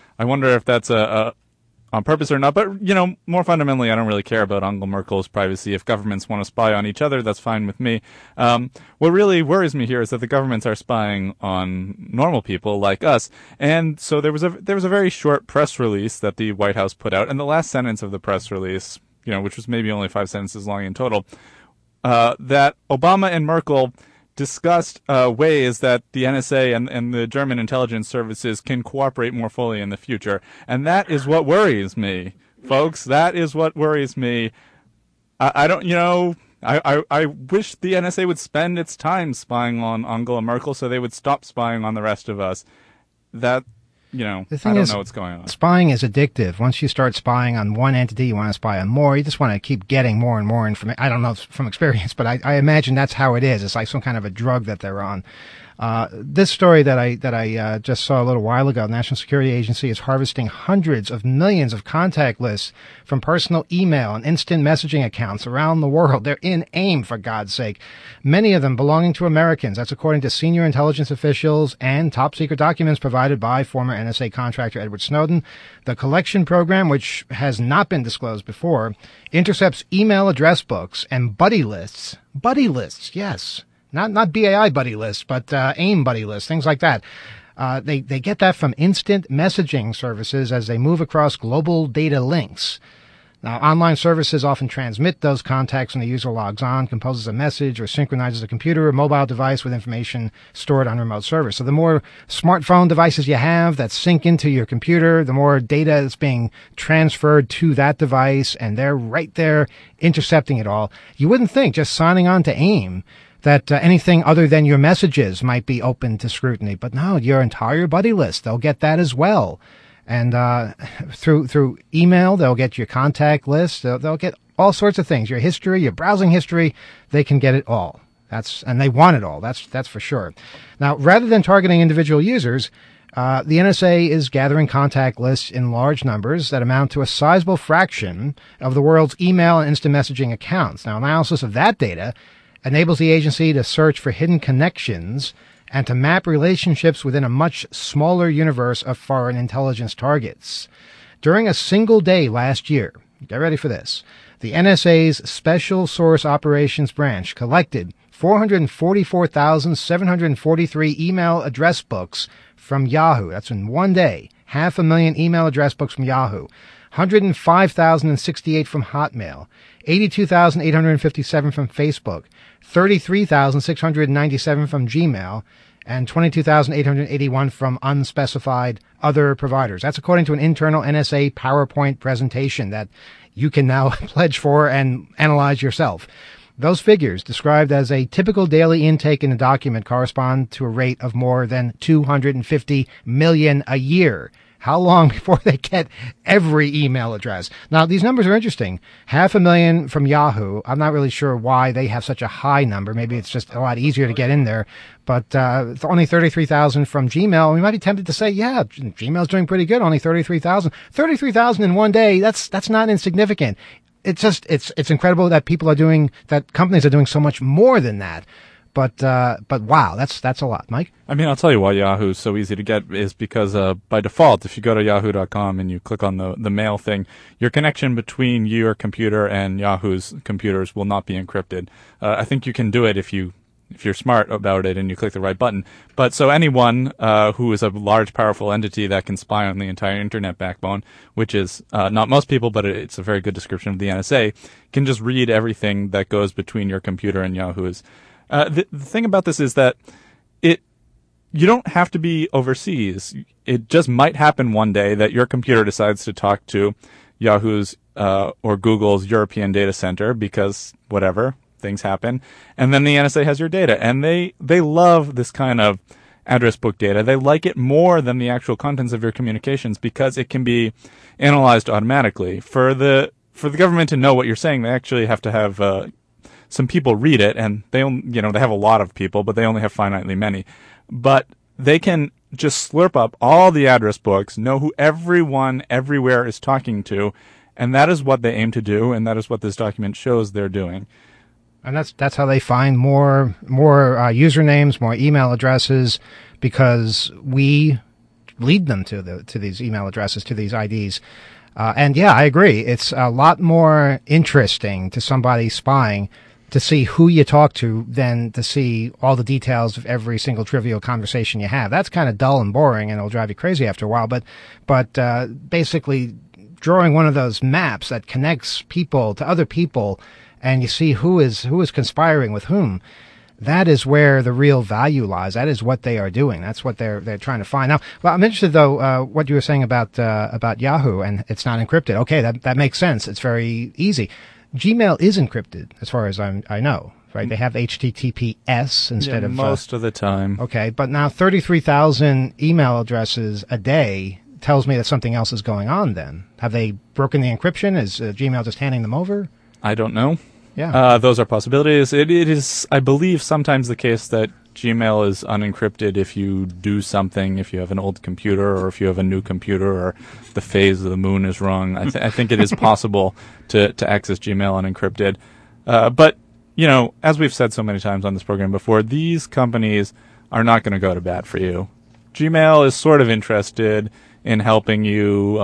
on purpose or not. But, more fundamentally, I don't really care about Angela Merkel's privacy. If governments want to spy on each other, that's fine with me. What really worries me here is that the governments are spying on normal people like us. And so there was a very short press release that the White House put out. And the last sentence of the press release, which was maybe only 5 sentences long in total, that Obama and Merkel discussed ways that the NSA and the German intelligence services can cooperate more fully in the future. And that is what worries me, folks. That is what worries me. I don't, I wish the NSA would spend its time spying on Angela Merkel so they would stop spying on the rest of us. That, I don't know what's going on. Spying is addictive. Once you start spying on one entity, you want to spy on more. You just want to keep getting more and more information. I don't know from experience, but I imagine that's how it is. It's like some kind of a drug that they're on. This story that I just saw a little while ago, the National Security Agency is harvesting hundreds of millions of contact lists from personal email and instant messaging accounts around the world. They're in AIM, for God's sake. Many of them belonging to Americans. That's according to senior intelligence officials and top secret documents provided by former NSA contractor Edward Snowden. The collection program, which has not been disclosed before, intercepts email address books and buddy lists. Buddy lists, yes. Not BAI buddy lists, but AIM buddy lists, things like that. They get that from instant messaging services as they move across global data links. Now, online services often transmit those contacts when the user logs on, composes a message, or synchronizes a computer or mobile device with information stored on remote servers. So the more smartphone devices you have that sync into your computer, the more data is being transferred to that device, and they're right there intercepting it all. You wouldn't think just signing on to AIM that anything other than your messages might be open to scrutiny. But no, your entire buddy list, they'll get that as well. And through email, they'll get your contact list. They'll get all sorts of things. Your history, your browsing history, they can get it all. And they want it all. That's for sure. Now, rather than targeting individual users, the NSA is gathering contact lists in large numbers that amount to a sizable fraction of the world's email and instant messaging accounts. Now, analysis of that data enables the agency to search for hidden connections and to map relationships within a much smaller universe of foreign intelligence targets. During a single day last year, get ready for this, the NSA's Special Source Operations Branch collected 444,743 email address books from Yahoo. That's in one day. 500,000 email address books from Yahoo. 105,068 from Hotmail. 82,857 from Facebook. 33,697 from Gmail, and 22,881 from unspecified other providers. That's according to an internal NSA PowerPoint presentation that you can now pledge for and analyze yourself. Those figures, described as a typical daily intake in the document, correspond to a rate of more than 250 million a year. How long before they get every email address? Now, these numbers are interesting. 500,000 from Yahoo. I'm not really sure why they have such a high number. Maybe it's just a lot easier to get in there. But only 33,000 from Gmail. We might be tempted to say, yeah, Gmail's doing pretty good. Only 33,000. 33,000 in one day. That's not insignificant. It's incredible that that companies are doing so much more than that. But wow, that's a lot. Mike? I mean, I'll tell you why Yahoo is so easy to get is because by default, if you go to yahoo.com and you click on the mail thing, your connection between your computer and Yahoo's computers will not be encrypted. I think you can do it if you're smart about it and you click the right button. But so anyone who is a large, powerful entity that can spy on the entire internet backbone, which is not most people, but it's a very good description of the NSA, can just read everything that goes between your computer and Yahoo's. The thing about this is that you don't have to be overseas. It just might happen one day that your computer decides to talk to Yahoo's or Google's European data center because whatever, things happen. And then the NSA has your data. And they love this kind of address book data. They like it more than the actual contents of your communications because it can be analyzed automatically. For the government to know what you're saying, they actually have to have some people read it, and they have a lot of people, but they only have finitely many. But they can just slurp up all the address books, know who everyone everywhere is talking to, and that is what they aim to do, and that is what this document shows they're doing. And that's how they find more usernames, more email addresses, because we lead them to these email addresses, to these IDs. And yeah, I agree. It's a lot more interesting to somebody spying to see who you talk to than to see all the details of every single trivial conversation you have. That's kind of dull and boring, and it'll drive you crazy after a while. But basically, drawing one of those maps that connects people to other people, and you see who is conspiring with whom, that is where the real value lies. That is what they are doing. That's what they're trying to find. Now, well, I'm interested though what you were saying about Yahoo, and it's not encrypted. Okay, that makes sense. It's very easy. Gmail is encrypted, as far as I know, right? They have HTTPS instead of most of the time. Okay, but now 33,000 email addresses a day tells me that something else is going on. Then have they broken the encryption? Is Gmail just handing them over? I don't know. Yeah, those are possibilities. It is, I believe, sometimes the case that Gmail is unencrypted if you do something, if you have an old computer or if you have a new computer or the phase of the moon is wrong. I think it is possible to access Gmail unencrypted. But, as we've said so many times on this program before, these companies are not going to go to bat for you. Gmail is sort of interested in helping you,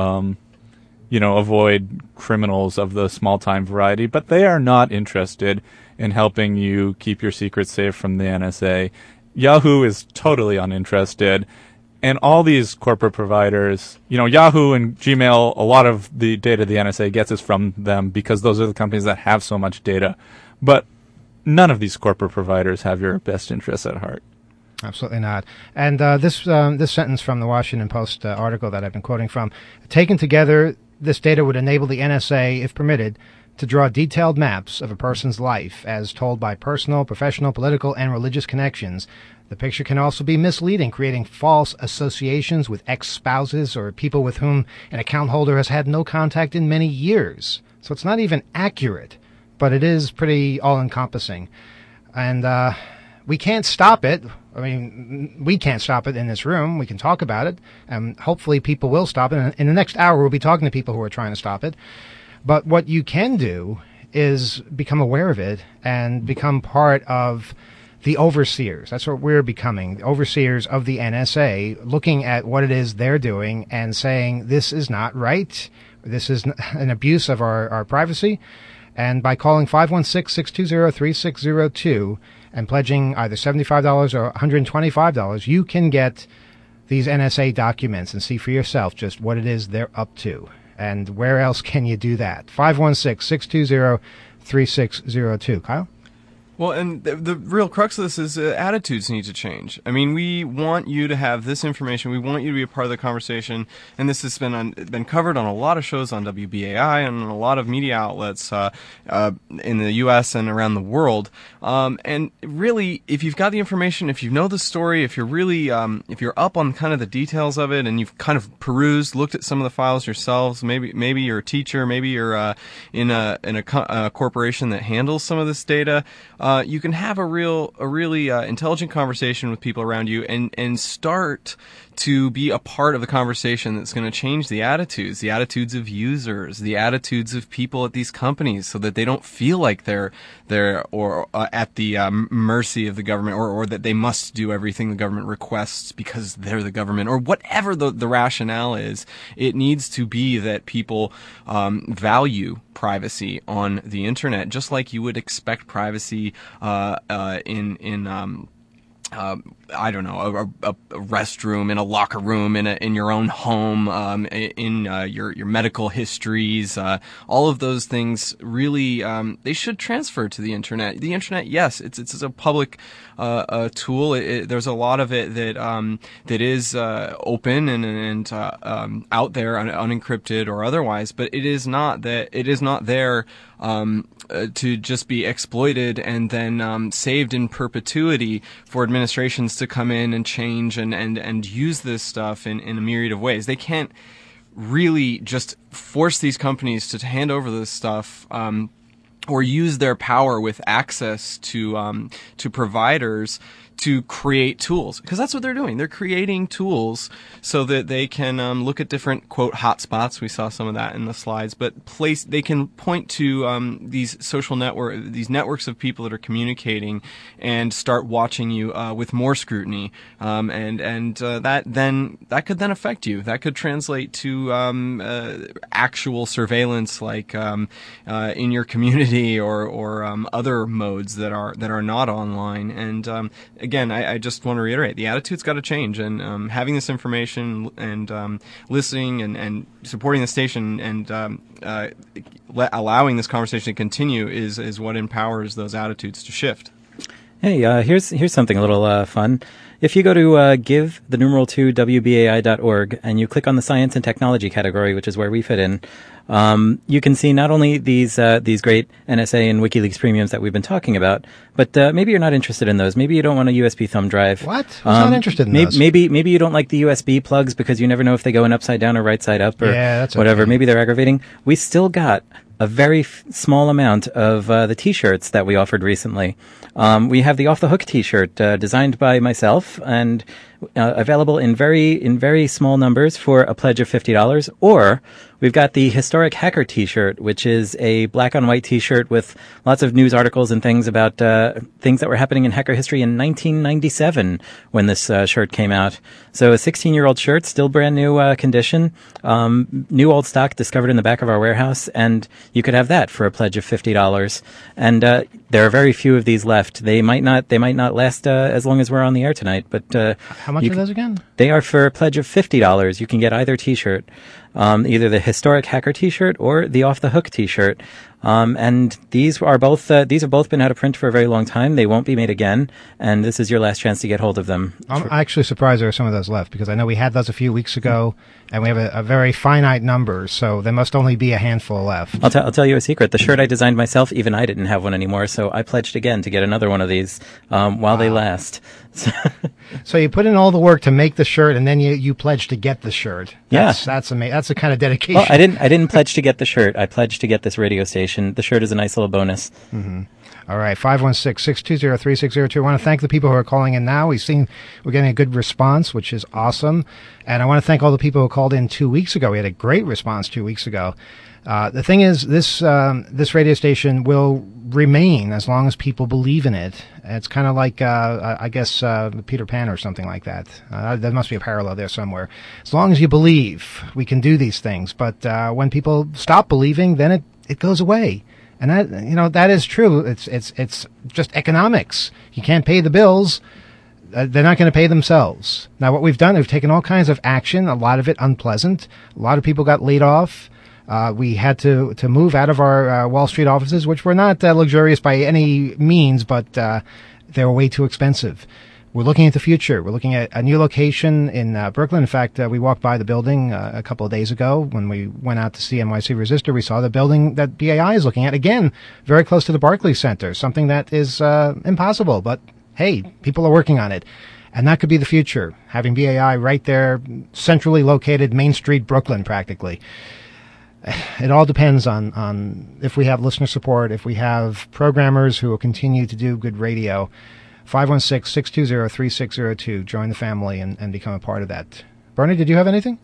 avoid criminals of the small-time variety, but they are not interested in helping you keep your secrets safe from the NSA. Yahoo is totally uninterested. And all these corporate providers, Yahoo and Gmail, a lot of the data the NSA gets is from them because those are the companies that have so much data. But none of these corporate providers have your best interests at heart. Absolutely not. And this sentence from the Washington Post article that I've been quoting from, taken together, this data would enable the NSA, if permitted, to draw detailed maps of a person's life as told by personal, professional, political, and religious connections. The picture can also be misleading, creating false associations with ex-spouses or people with whom an account holder has had no contact in many years. So it's not even accurate, but it is pretty all-encompassing. And we can't stop it. I mean, we can't stop it in this room. We can talk about it, and hopefully people will stop it. In the next hour, we'll be talking to people who are trying to stop it. But what you can do is become aware of it and become part of the overseers. That's what we're becoming, the overseers of the NSA, looking at what it is they're doing and saying, this is not right. This is an abuse of our privacy. And by calling 516-620-3602 and pledging either $75 or $125, you can get these NSA documents and see for yourself just what it is they're up to. And where else can you do that? 516-620-3602. Kyle? Well, and the real crux of this is attitudes need to change. I mean, we want you to have this information. We want you to be a part of the conversation. And this has been covered on a lot of shows on WBAI and on a lot of media outlets in the U.S. and around the world. And really, if you've got the information, if you know the story, if you're really, if you're up on kind of the details of it, and you've kind of perused, looked at some of the files yourselves, maybe you're a teacher, maybe you're in a corporation that handles some of this data. You can have a really intelligent conversation with people around you and start to be a part of the conversation that's going to change the attitudes of users, the attitudes of people at these companies, so that they don't feel like they're at the mercy of the government, or that they must do everything the government requests because they're the government, or whatever the rationale is. It needs to be that people value privacy on the internet, just like you would expect privacy in I don't know, a restroom, in a locker room, in your own home, in your medical histories. All of those things really they should transfer to the internet. The internet, yes, it's a public tool. There's a lot of it that is open and out there, unencrypted or otherwise. But it is not there to just be exploited and then saved in perpetuity for administrations to come in and change and use this stuff in a myriad of ways. They can't really just force these companies to hand over this stuff or use their power with access to providers to create tools, because that's what they're doing. They're creating tools so that they can look at different, quote, hotspots. We saw some of that in the slides, but they can point to these social these networks of people that are communicating, and start watching you with more scrutiny, and that could then affect you. That could translate to actual surveillance, like in your community or other modes that are not online. And again, I just want to reiterate, the attitude's got to change, and having this information and listening and supporting the station and allowing this conversation to continue is what empowers those attitudes to shift. Hey, here's something a little fun. If you go to give the numeral 2 WBAI.org and you click on the science and technology category, which is where we fit in, you can see not only these great NSA and WikiLeaks premiums that we've been talking about, but maybe you're not interested in those. Maybe you don't want a USB thumb drive. What? Who's not interested in those? Maybe you don't like the USB plugs because you never know if they go in upside down or right side up or whatever. Okay. Maybe they're aggravating. We still got a very small amount of the T-shirts that we offered recently. We have the Off the Hook T-shirt designed by myself and available in very small numbers for a pledge of $50, or We've got the Historic Hacker T-shirt, which is a black-on-white T-shirt with lots of news articles and things about things that were happening in hacker history in 1997 when this shirt came out. So a 16-year-old shirt, still brand new condition, new old stock discovered in the back of our warehouse, and you could have that for a pledge of $50. And there are very few of these left. They might not last as long as we're on the air tonight. But how much are those again? They are for a pledge of $50. You can get either T-shirt, either the Historic Hacker T-shirt or the Off the Hook T-shirt. And these have both been out of print for a very long time. They won't be made again, and this is your last chance to get hold of them. I'm actually surprised there are some of those left, because I know we had those a few weeks ago, and we have a very finite number, so there must only be a handful left. I'll tell you a secret. The shirt I designed myself, even I didn't have one anymore, so I pledged again to get another one of these while they last. So you put in all the work to make the shirt, and then you pledge to get the shirt. That's amazing. That's the kind of dedication. Well, I didn't pledge to get the shirt. I pledged to get this radio station. The shirt is a nice little bonus. Mm-hmm. All right, 516-620-3602. I want to thank the people who are calling in now. We're getting a good response, which is awesome. And I want to thank all the people who called in 2 weeks ago. We had a great response 2 weeks ago. The thing is, this radio station will remain as long as people believe in it. It's kind of like, I guess, Peter Pan or something like that. There must be a parallel there somewhere. As long as you believe, we can do these things. But when people stop believing, then it goes away. And that is true. It's just economics. You can't pay the bills. They're not going to pay themselves. Now, what we've done, we've taken all kinds of action, a lot of it unpleasant. A lot of people got laid off. We had to move out of our Wall Street offices, which were not luxurious by any means, but they were way too expensive. We're looking at the future. We're looking at a new location in Brooklyn. In fact, we walked by the building a couple of days ago when we went out to see NYC Resistor. We saw the building that BAI is looking at, again, very close to the Barclays Center, something that is impossible. But, hey, people are working on it. And that could be the future, having BAI right there, centrally located, Main Street, Brooklyn, practically. It all depends on if we have listener support, if we have programmers who will continue to do good radio. 516-620-3602. Join the family and become a part of that. Bernie, did you have anything?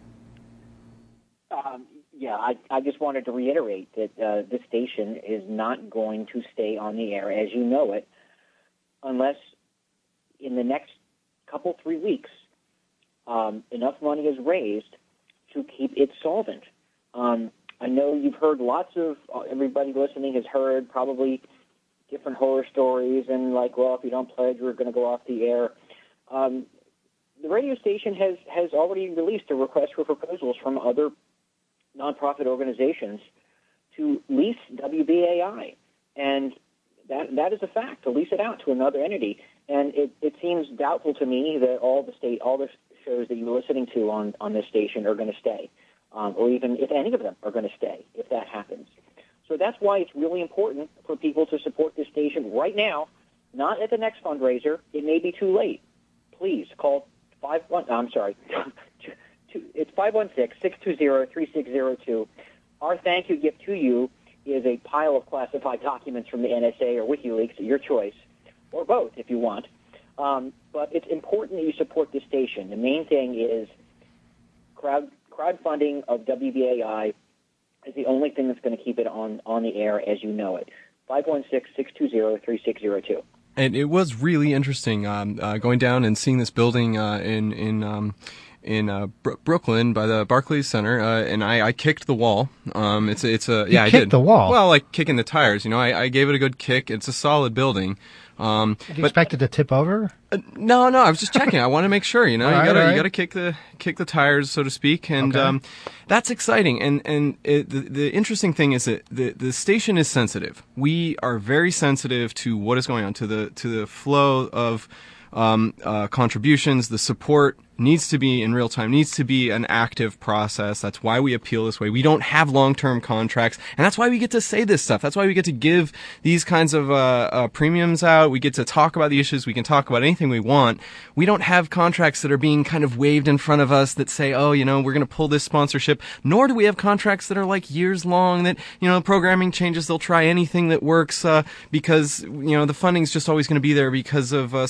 I just wanted to reiterate that this station is not going to stay on the air as you know it unless in the next 3 weeks enough money is raised to keep it solvent. I know you've heard everybody listening has heard probably different horror stories and if you don't pledge, we're going to go off the air. The radio station has already released a request for proposals from other nonprofit organizations to lease WBAI, and that is a fact, to lease it out to another entity. And it seems doubtful to me that all the shows that you're listening to on this station are going to stay, or even if any of them are going to stay, if that happens. So that's why it's really important for people to support this station right now, not at the next fundraiser. It may be too late. Please call it's 516-620-3602. Our thank you gift to you is a pile of classified documents from the NSA or WikiLeaks, your choice, or both if you want. But it's important that you support this station. The main thing is crowdfunding of WBAI is the only thing that's going to keep it on the air as you know it. 516-620-3602. And it was really interesting going down and seeing this building in Brooklyn by the Barclays Center, and I kicked the wall. I did. The wall? Well, like kicking the tires. I gave it a good kick. It's a solid building. You expect it to tip over? No. I was just checking. I want to make sure. You All right. gotta kick the tires, so to speak, and okay. That's exciting. And the interesting thing is that the station is sensitive. We are very sensitive to what is going on, to the flow of contributions. The support needs to be in real time, needs to be an active process. That's why we appeal this way. We don't have long-term contracts, and that's why we get to say this stuff. That's why we get to give these kinds of premiums out. We get to talk about the issues. We can talk about anything we want. We don't have contracts that are being kind of waved in front of us that say, we're going to pull this sponsorship. Nor do we have contracts that are like years long that, programming changes. They'll try anything that works because, the funding's just always going to be there because of some car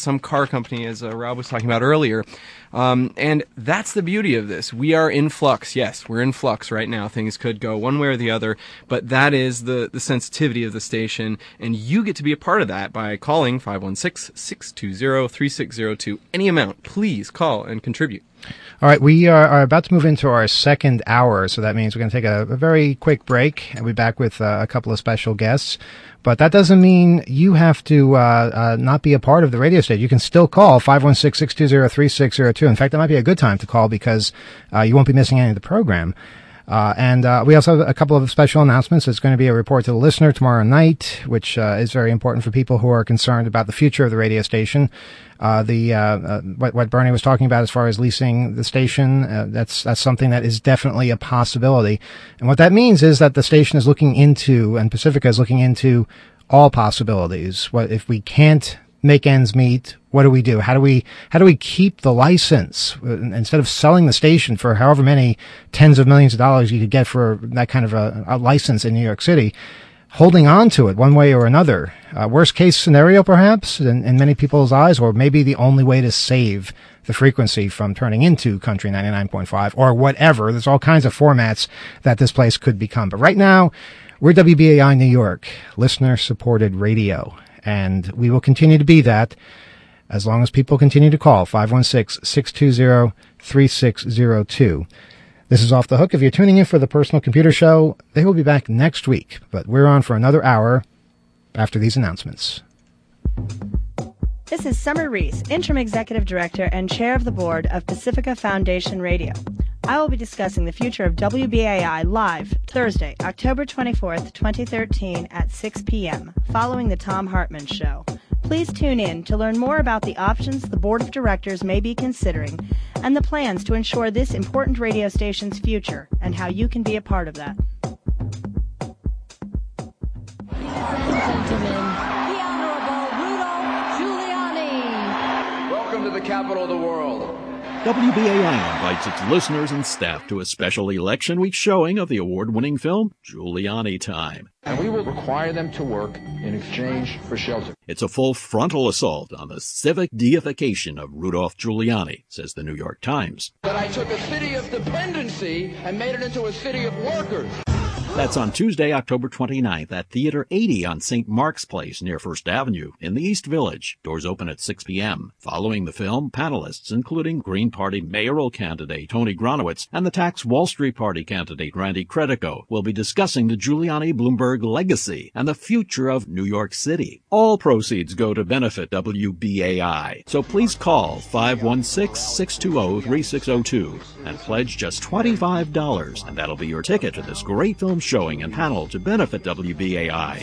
company, as Rob was talking about earlier. And that's the beauty of this. We are in flux. Yes, we're in flux right now. Things could go one way or the other, but that is the sensitivity of the station, and you get to be a part of that by calling 516-620-3602. Any amount. Please call and contribute. All right, we are about to move into our second hour, so that means we're going to take a very quick break, and we'll be back with a couple of special guests. But that doesn't mean you have to not be a part of the radio station. You can still call 516-620-3602. In fact, that might be a good time to call because you won't be missing any of the program. And we also have a couple of special announcements. There's going to be a report to the listener tomorrow night, which is very important for people who are concerned about the future of the radio station. What Bernie was talking about as far as leasing the station, that's something that is definitely a possibility. And what that means is that the station is looking into, and Pacifica is looking into, all possibilities. What if we can't make ends meet? What do we do? How do we keep the license instead of selling the station for however many tens of millions of dollars you could get for that kind of a license in New York City? Holding on to it one way or another. Worst case scenario, perhaps, in many people's eyes, or maybe the only way to save the frequency from turning into Country 99.5 or whatever. There's all kinds of formats that this place could become. But right now, we're WBAI New York, listener-supported radio. And we will continue to be that as long as people continue to call 516-620-3602. This is Off the Hook. If you're tuning in for the Personal Computer Show, they will be back next week. But we're on for another hour after these announcements. This is Summer Reese, Interim Executive Director and Chair of the Board of Pacifica Foundation Radio. I will be discussing the future of WBAI live Thursday, October 24th, 2013 at 6 p.m., following the Thom Hartmann Show. Please tune in to learn more about the options the Board of Directors may be considering and the plans to ensure this important radio station's future and how you can be a part of that. Ladies and gentlemen, the Honorable Rudolph Giuliani. Welcome to the capital of the world. WBAI invites its listeners and staff to a special election week showing of the award-winning film Giuliani Time. And we will require them to work in exchange for shelter. It's a full frontal assault on the civic deification of Rudolph Giuliani, says the New York Times. That I took a city of dependency and made it into a city of workers. That's on Tuesday, October 29th at Theater 80 on St. Mark's Place near First Avenue in the East Village. Doors open at 6 p.m. Following the film, panelists including Green Party mayoral candidate Tony Gronowitz and the Tax Wall Street Party candidate Randy Credico will be discussing the Giuliani-Bloomberg legacy and the future of New York City. All proceeds go to benefit WBAI. So please call 516-620-3602 and pledge just $25, and that'll be your ticket to this great film showing and panel to benefit WBAI.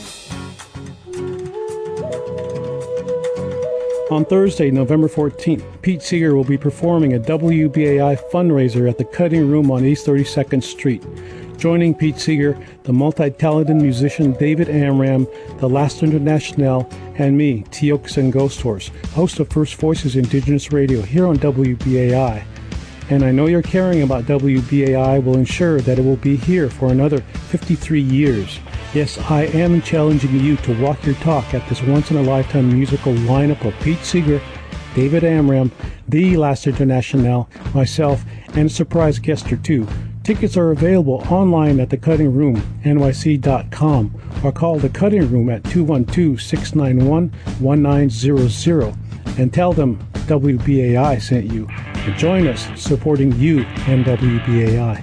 On Thursday, November 14th, Pete Seeger will be performing a WBAI fundraiser at the Cutting Room on East 32nd Street. Joining Pete Seeger, the multi-talented musician David Amram, the Last International, and me, Teox and Ghost Horse, host of First Voices Indigenous Radio here on WBAI. And I know you're caring about WBAI will ensure that it will be here for another 53 years. Yes, I am challenging you to walk your talk at this once-in-a-lifetime musical lineup of Pete Seeger, David Amram, the Last International, myself, and a surprise guest or two. Tickets are available online at thecuttingroom.nyc.com or call The Cutting Room at 212-691-1900 and tell them WBAI sent you. And join us supporting you and WBAI.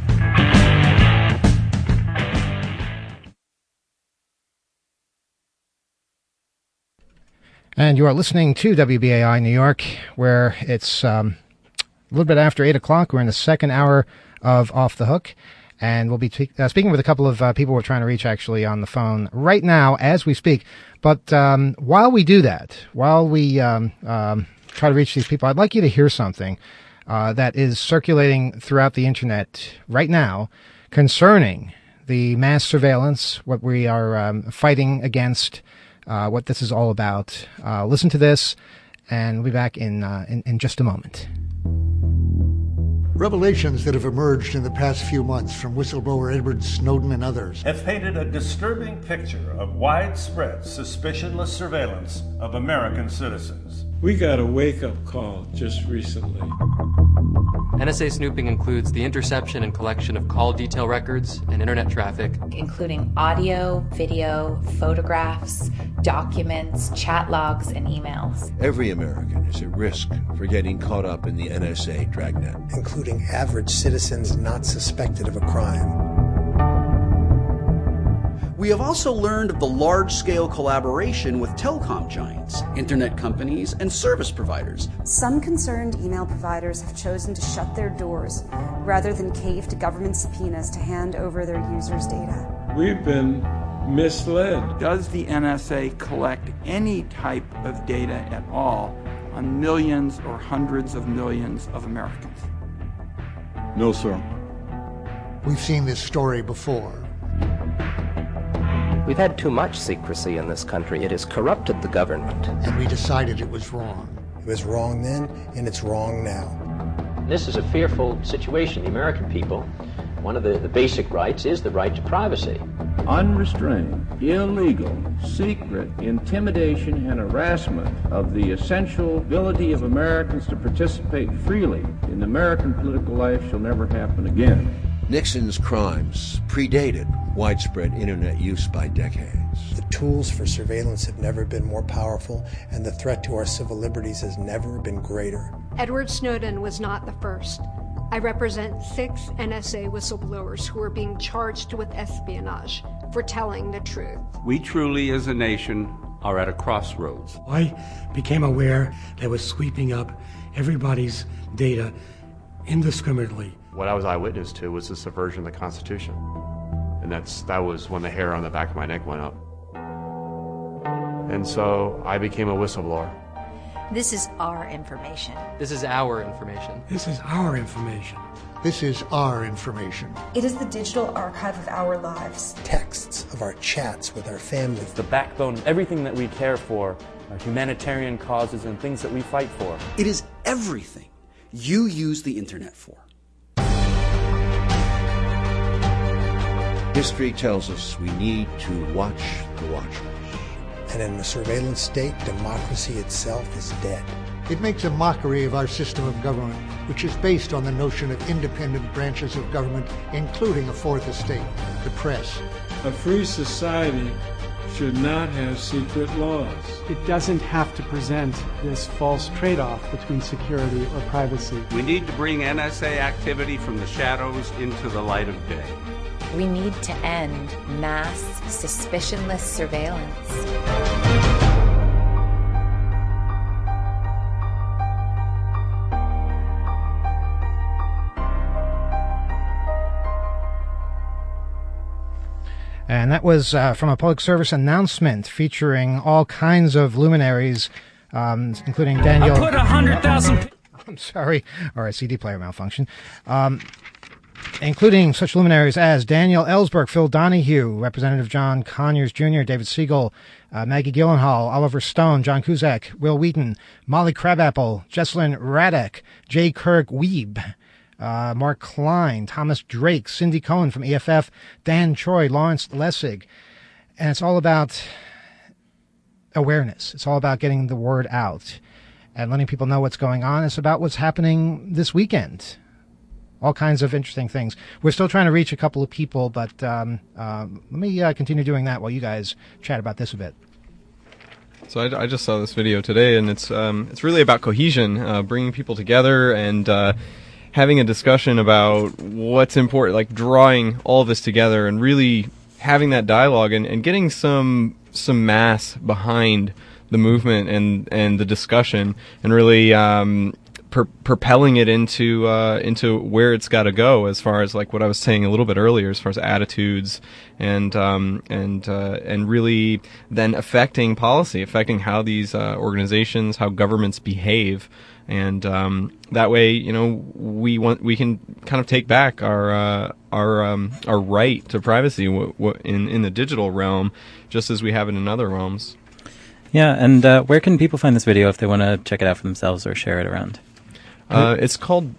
And you are listening to WBAI New York, where it's a little bit after 8 o'clock. We're in the second hour of Off the Hook. And we'll be speaking with a couple of people we're trying to reach actually on the phone right now as we speak. But while we do that, while we try to reach these people, I'd like you to hear something that is circulating throughout the internet right now concerning the mass surveillance, what we are fighting against, what this is all about. Listen to this, and we'll be back in just a moment. Revelations that have emerged in the past few months from whistleblower Edward Snowden and others have painted a disturbing picture of widespread, suspicionless surveillance of American citizens. We got a wake-up call just recently. NSA snooping includes the interception and collection of call detail records and internet traffic, including audio, video, photographs, documents, chat logs, and emails. Every American is at risk for getting caught up in the NSA dragnet, including average citizens not suspected of a crime. We have also learned of the large-scale collaboration with telecom giants, internet companies, and service providers. Some concerned email providers have chosen to shut their doors rather than cave to government subpoenas to hand over their users' data. We've been misled. Does the NSA collect any type of data at all on millions or hundreds of millions of Americans? No, sir. We've seen this story before. We've had too much secrecy in this country. It has corrupted the government. And we decided it was wrong. It was wrong then, and it's wrong now. This is a fearful situation. The American people, one of the basic rights is the right to privacy. Unrestrained, illegal, secret intimidation and harassment of the essential ability of Americans to participate freely in American political life shall never happen again. Nixon's crimes predated widespread internet use by decades. The tools for surveillance have never been more powerful, and the threat to our civil liberties has never been greater. Edward Snowden was not the first. I represent 6 NSA whistleblowers who are being charged with espionage for telling the truth. We truly, as a nation, are at a crossroads. I became aware they were sweeping up everybody's data indiscriminately. What I was eyewitness to was the subversion of the Constitution. And that was when the hair on the back of my neck went up. And so I became a whistleblower. This is our information. This is our information. This is our information. This is our information. It is the digital archive of our lives. Texts of our chats with our families. The backbone of everything that we care for, our humanitarian causes and things that we fight for. It is everything you use the internet for. History tells us we need to watch the watchers. And in a surveillance state, democracy itself is dead. It makes a mockery of our system of government, which is based on the notion of independent branches of government, including a fourth estate, the press. A free society should not have secret laws. It doesn't have to present this false trade-off between security or privacy. We need to bring NSA activity from the shadows into the light of day. We need to end mass, suspicionless surveillance. And that was from a public service announcement featuring all kinds of luminaries, including Daniel... I put 100,000... I'm sorry. All right, CD player malfunction. Including such luminaries as Daniel Ellsberg, Phil Donahue, Representative John Conyers Jr., David Siegel, Maggie Gyllenhaal, Oliver Stone, John Cusack, Will Wheaton, Molly Crabapple, Jesselyn Radek, J. Kirk Wiebe, Mark Klein, Thomas Drake, Cindy Cohen from EFF, Dan Choi, Lawrence Lessig. And it's all about awareness. It's all about getting the word out and letting people know what's going on. It's about what's happening this weekend. All kinds of interesting things. We're still trying to reach a couple of people, but let me continue doing that while you guys chat about this a bit. So I just saw this video today, and it's really about cohesion, bringing people together and having a discussion about what's important, like drawing all of this together and really having that dialogue and getting some mass behind the movement and the discussion and really propelling it into where it's got to go, as far as like what I was saying a little bit earlier, as far as attitudes and really then affecting policy, affecting how these organizations, how governments behave, and that way, you know, we can kind of take back our right to privacy in the digital realm, just as we have it in other realms. Yeah, and where can people find this video if they want to check it out for themselves or share it around? It's called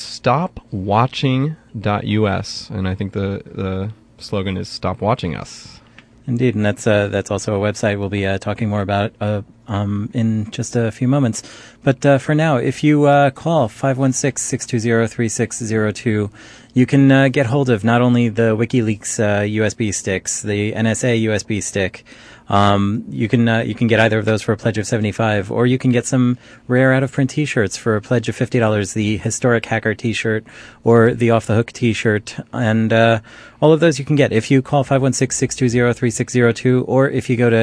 stopwatching.us, and I think the slogan is "Stop Watching Us." Indeed, and that's also a website we'll be talking more about on in just a few moments. But for now, if you call 516-620-3602, you can get hold of not only the WikiLeaks USB sticks, the NSA USB stick. You can get either of those for a pledge of $75, or you can get some rare out-of-print T-shirts for a pledge of $50, the Historic Hacker T-shirt or the Off the Hook T-shirt, and all of those you can get if you call 516-620-3602, or if you go to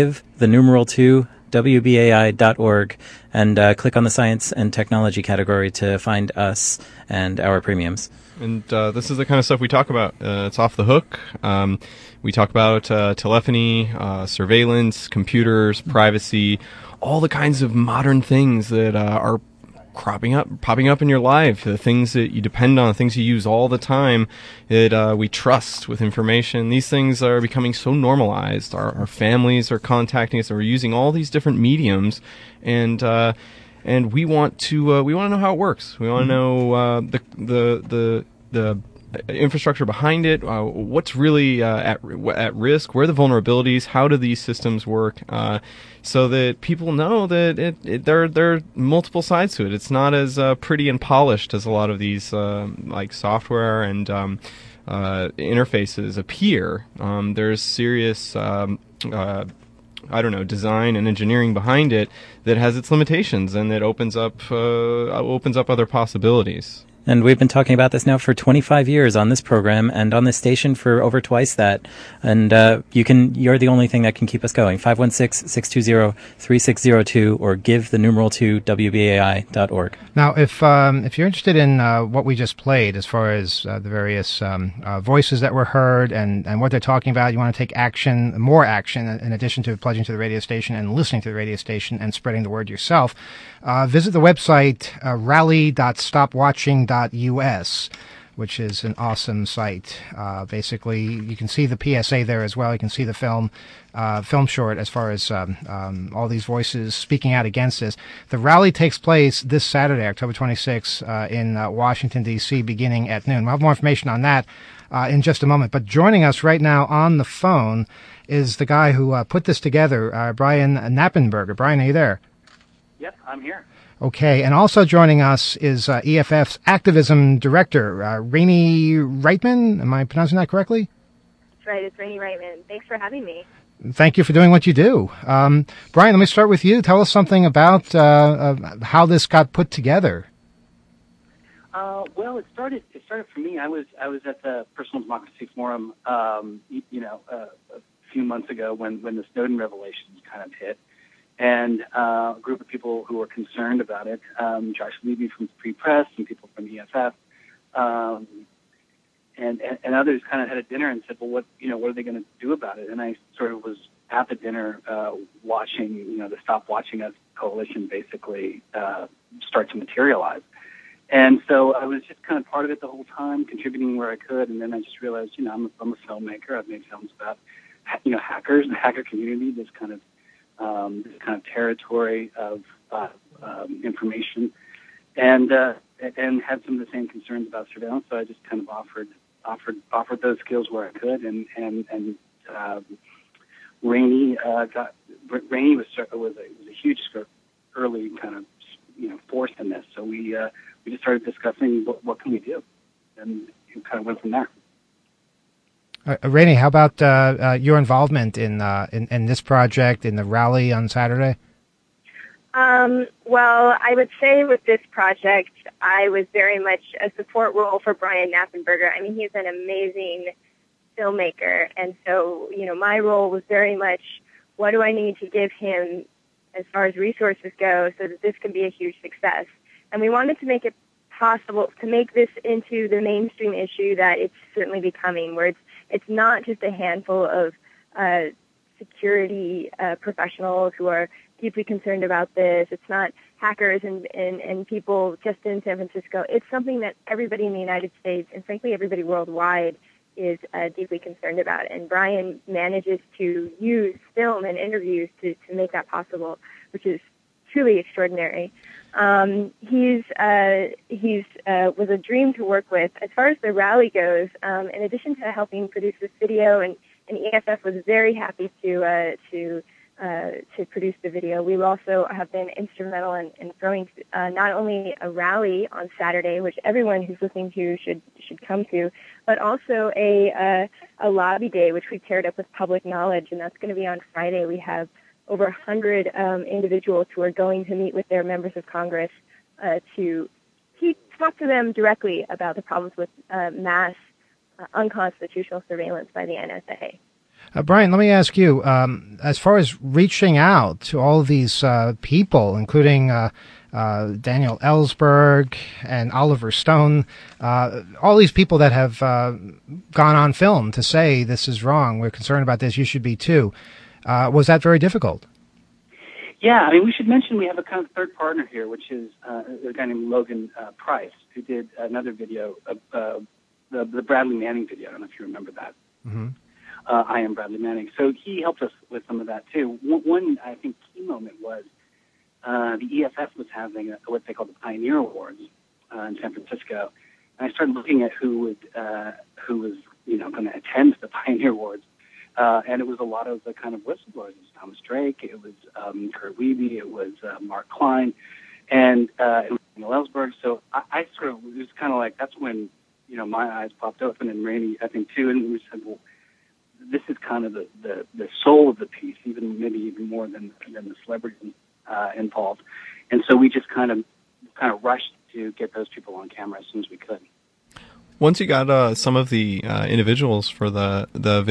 give2WBAI.org and click on the Science and Technology category to find us and our premiums. And this is the kind of stuff we talk about. It's off the hook. We talk about telephony, surveillance, computers, privacy, all the kinds of modern things that are popping up in your life, the things that you depend on, the things you use all the time that we trust with information. These things are becoming so normalized. Our families are contacting us, and we're using all these different mediums, and we want to know how it works. We want to know the infrastructure behind it, what's really at risk, where are the vulnerabilities, how do these systems work, so that people know that there are multiple sides to it. It's not as pretty and polished as a lot of these like software and interfaces appear. There's serious design and engineering behind it that has its limitations, and that opens up other possibilities. And we've been talking about this now for 25 years on this program and on this station for over twice that. And you're the only thing that can keep us going. 516-620-3602 or give the numeral 2 WBAI.org. Now, if you're interested in what we just played, as far as the various voices that were heard and what they're talking about, you want to take more action, in addition to pledging to the radio station and listening to the radio station and spreading the word yourself, visit the website rally.stopwatching.us, which is an awesome site. Basically, you can see the PSA there as well. You can see the film short as far as all these voices speaking out against this. The rally takes place this Saturday, October 26th, in Washington, D.C., beginning at noon. We'll have more information on that in just a moment. But joining us right now on the phone is the guy who put this together, Brian Knappenberger. Brian, are you there? Yep, I'm here. Okay, and also joining us is EFF's activism director, Rainey Reitman. Am I pronouncing that correctly? That's right, it's Rainey Reitman. Thanks for having me. Thank you for doing what you do. Brian, let me start with you. Tell us something about how this got put together. Well, it started for me. I was at the Personal Democracy Forum, a few months ago when the Snowden revelations kind of hit. And a group of people who were concerned about it, Josh Levy from Free Press, some people from EFF, and others kind of had a dinner and said, well, what are they going to do about it? And I sort of was at the dinner watching, the Stop Watching Us coalition basically start to materialize. And so I was just kind of part of it the whole time, contributing where I could. And then I just realized, I'm a filmmaker. I've made films about, hackers, the hacker community, this kind of territory of information, and had some of the same concerns about surveillance. So I just kind of offered those skills where I could, and Rainey was a huge early kind of force in this. So we just started discussing what can we do, and it kind of went from there. Rainey, how about your involvement in this project, in the rally on Saturday? Well, I would say with this project, I was very much a support role for Brian Knappenberger. I mean, he's an amazing filmmaker, and so, my role was very much, what do I need to give him as far as resources go so that this can be a huge success? And we wanted to make it possible to make this into the mainstream issue that it's certainly becoming, where it's not just a handful of security professionals who are deeply concerned about this. It's not hackers and people just in San Francisco. It's something that everybody in the United States and frankly everybody worldwide is deeply concerned about. And Brian manages to use film and interviews to make that possible, which is truly extraordinary. He's was a dream to work with. As far as the rally goes, in addition to helping produce this video, and EFF was very happy to to produce the video. We also have been instrumental in throwing not only a rally on Saturday, which everyone who's listening to should come to, but also a lobby day, which we paired up with Public Knowledge, and that's going to be on Friday. We have over 100 individuals who are going to meet with their members of Congress to talk to them directly about the problems with mass unconstitutional surveillance by the NSA. Brian, let me ask you, as far as reaching out to all of these people, including Daniel Ellsberg and Oliver Stone, all these people that have gone on film to say this is wrong, we're concerned about this, you should be too. Was that very difficult? Yeah, I mean, we should mention we have a kind of third partner here, which is a guy named Logan Price, who did another video, the Bradley Manning video. I don't know if you remember that. Mm-hmm. I am Bradley Manning. So he helped us with some of that, too. One I think, key moment was the EFF was having what they call the Pioneer Awards in San Francisco. And I started looking at who was going to attend the Pioneer Awards. And it was a lot of the kind of whistleblowers. It was Thomas Drake, it was Kurt Wiebe, it was Mark Klein, and it was Daniel Ellsberg. So I sort of, it was kind of like, that's when, my eyes popped open, and Rainey, I think, too, and we said, well, this is kind of the soul of the piece, maybe even more than the celebrity involved. And so we just kind of rushed to get those people on camera as soon as we could. Once you got some of the individuals for the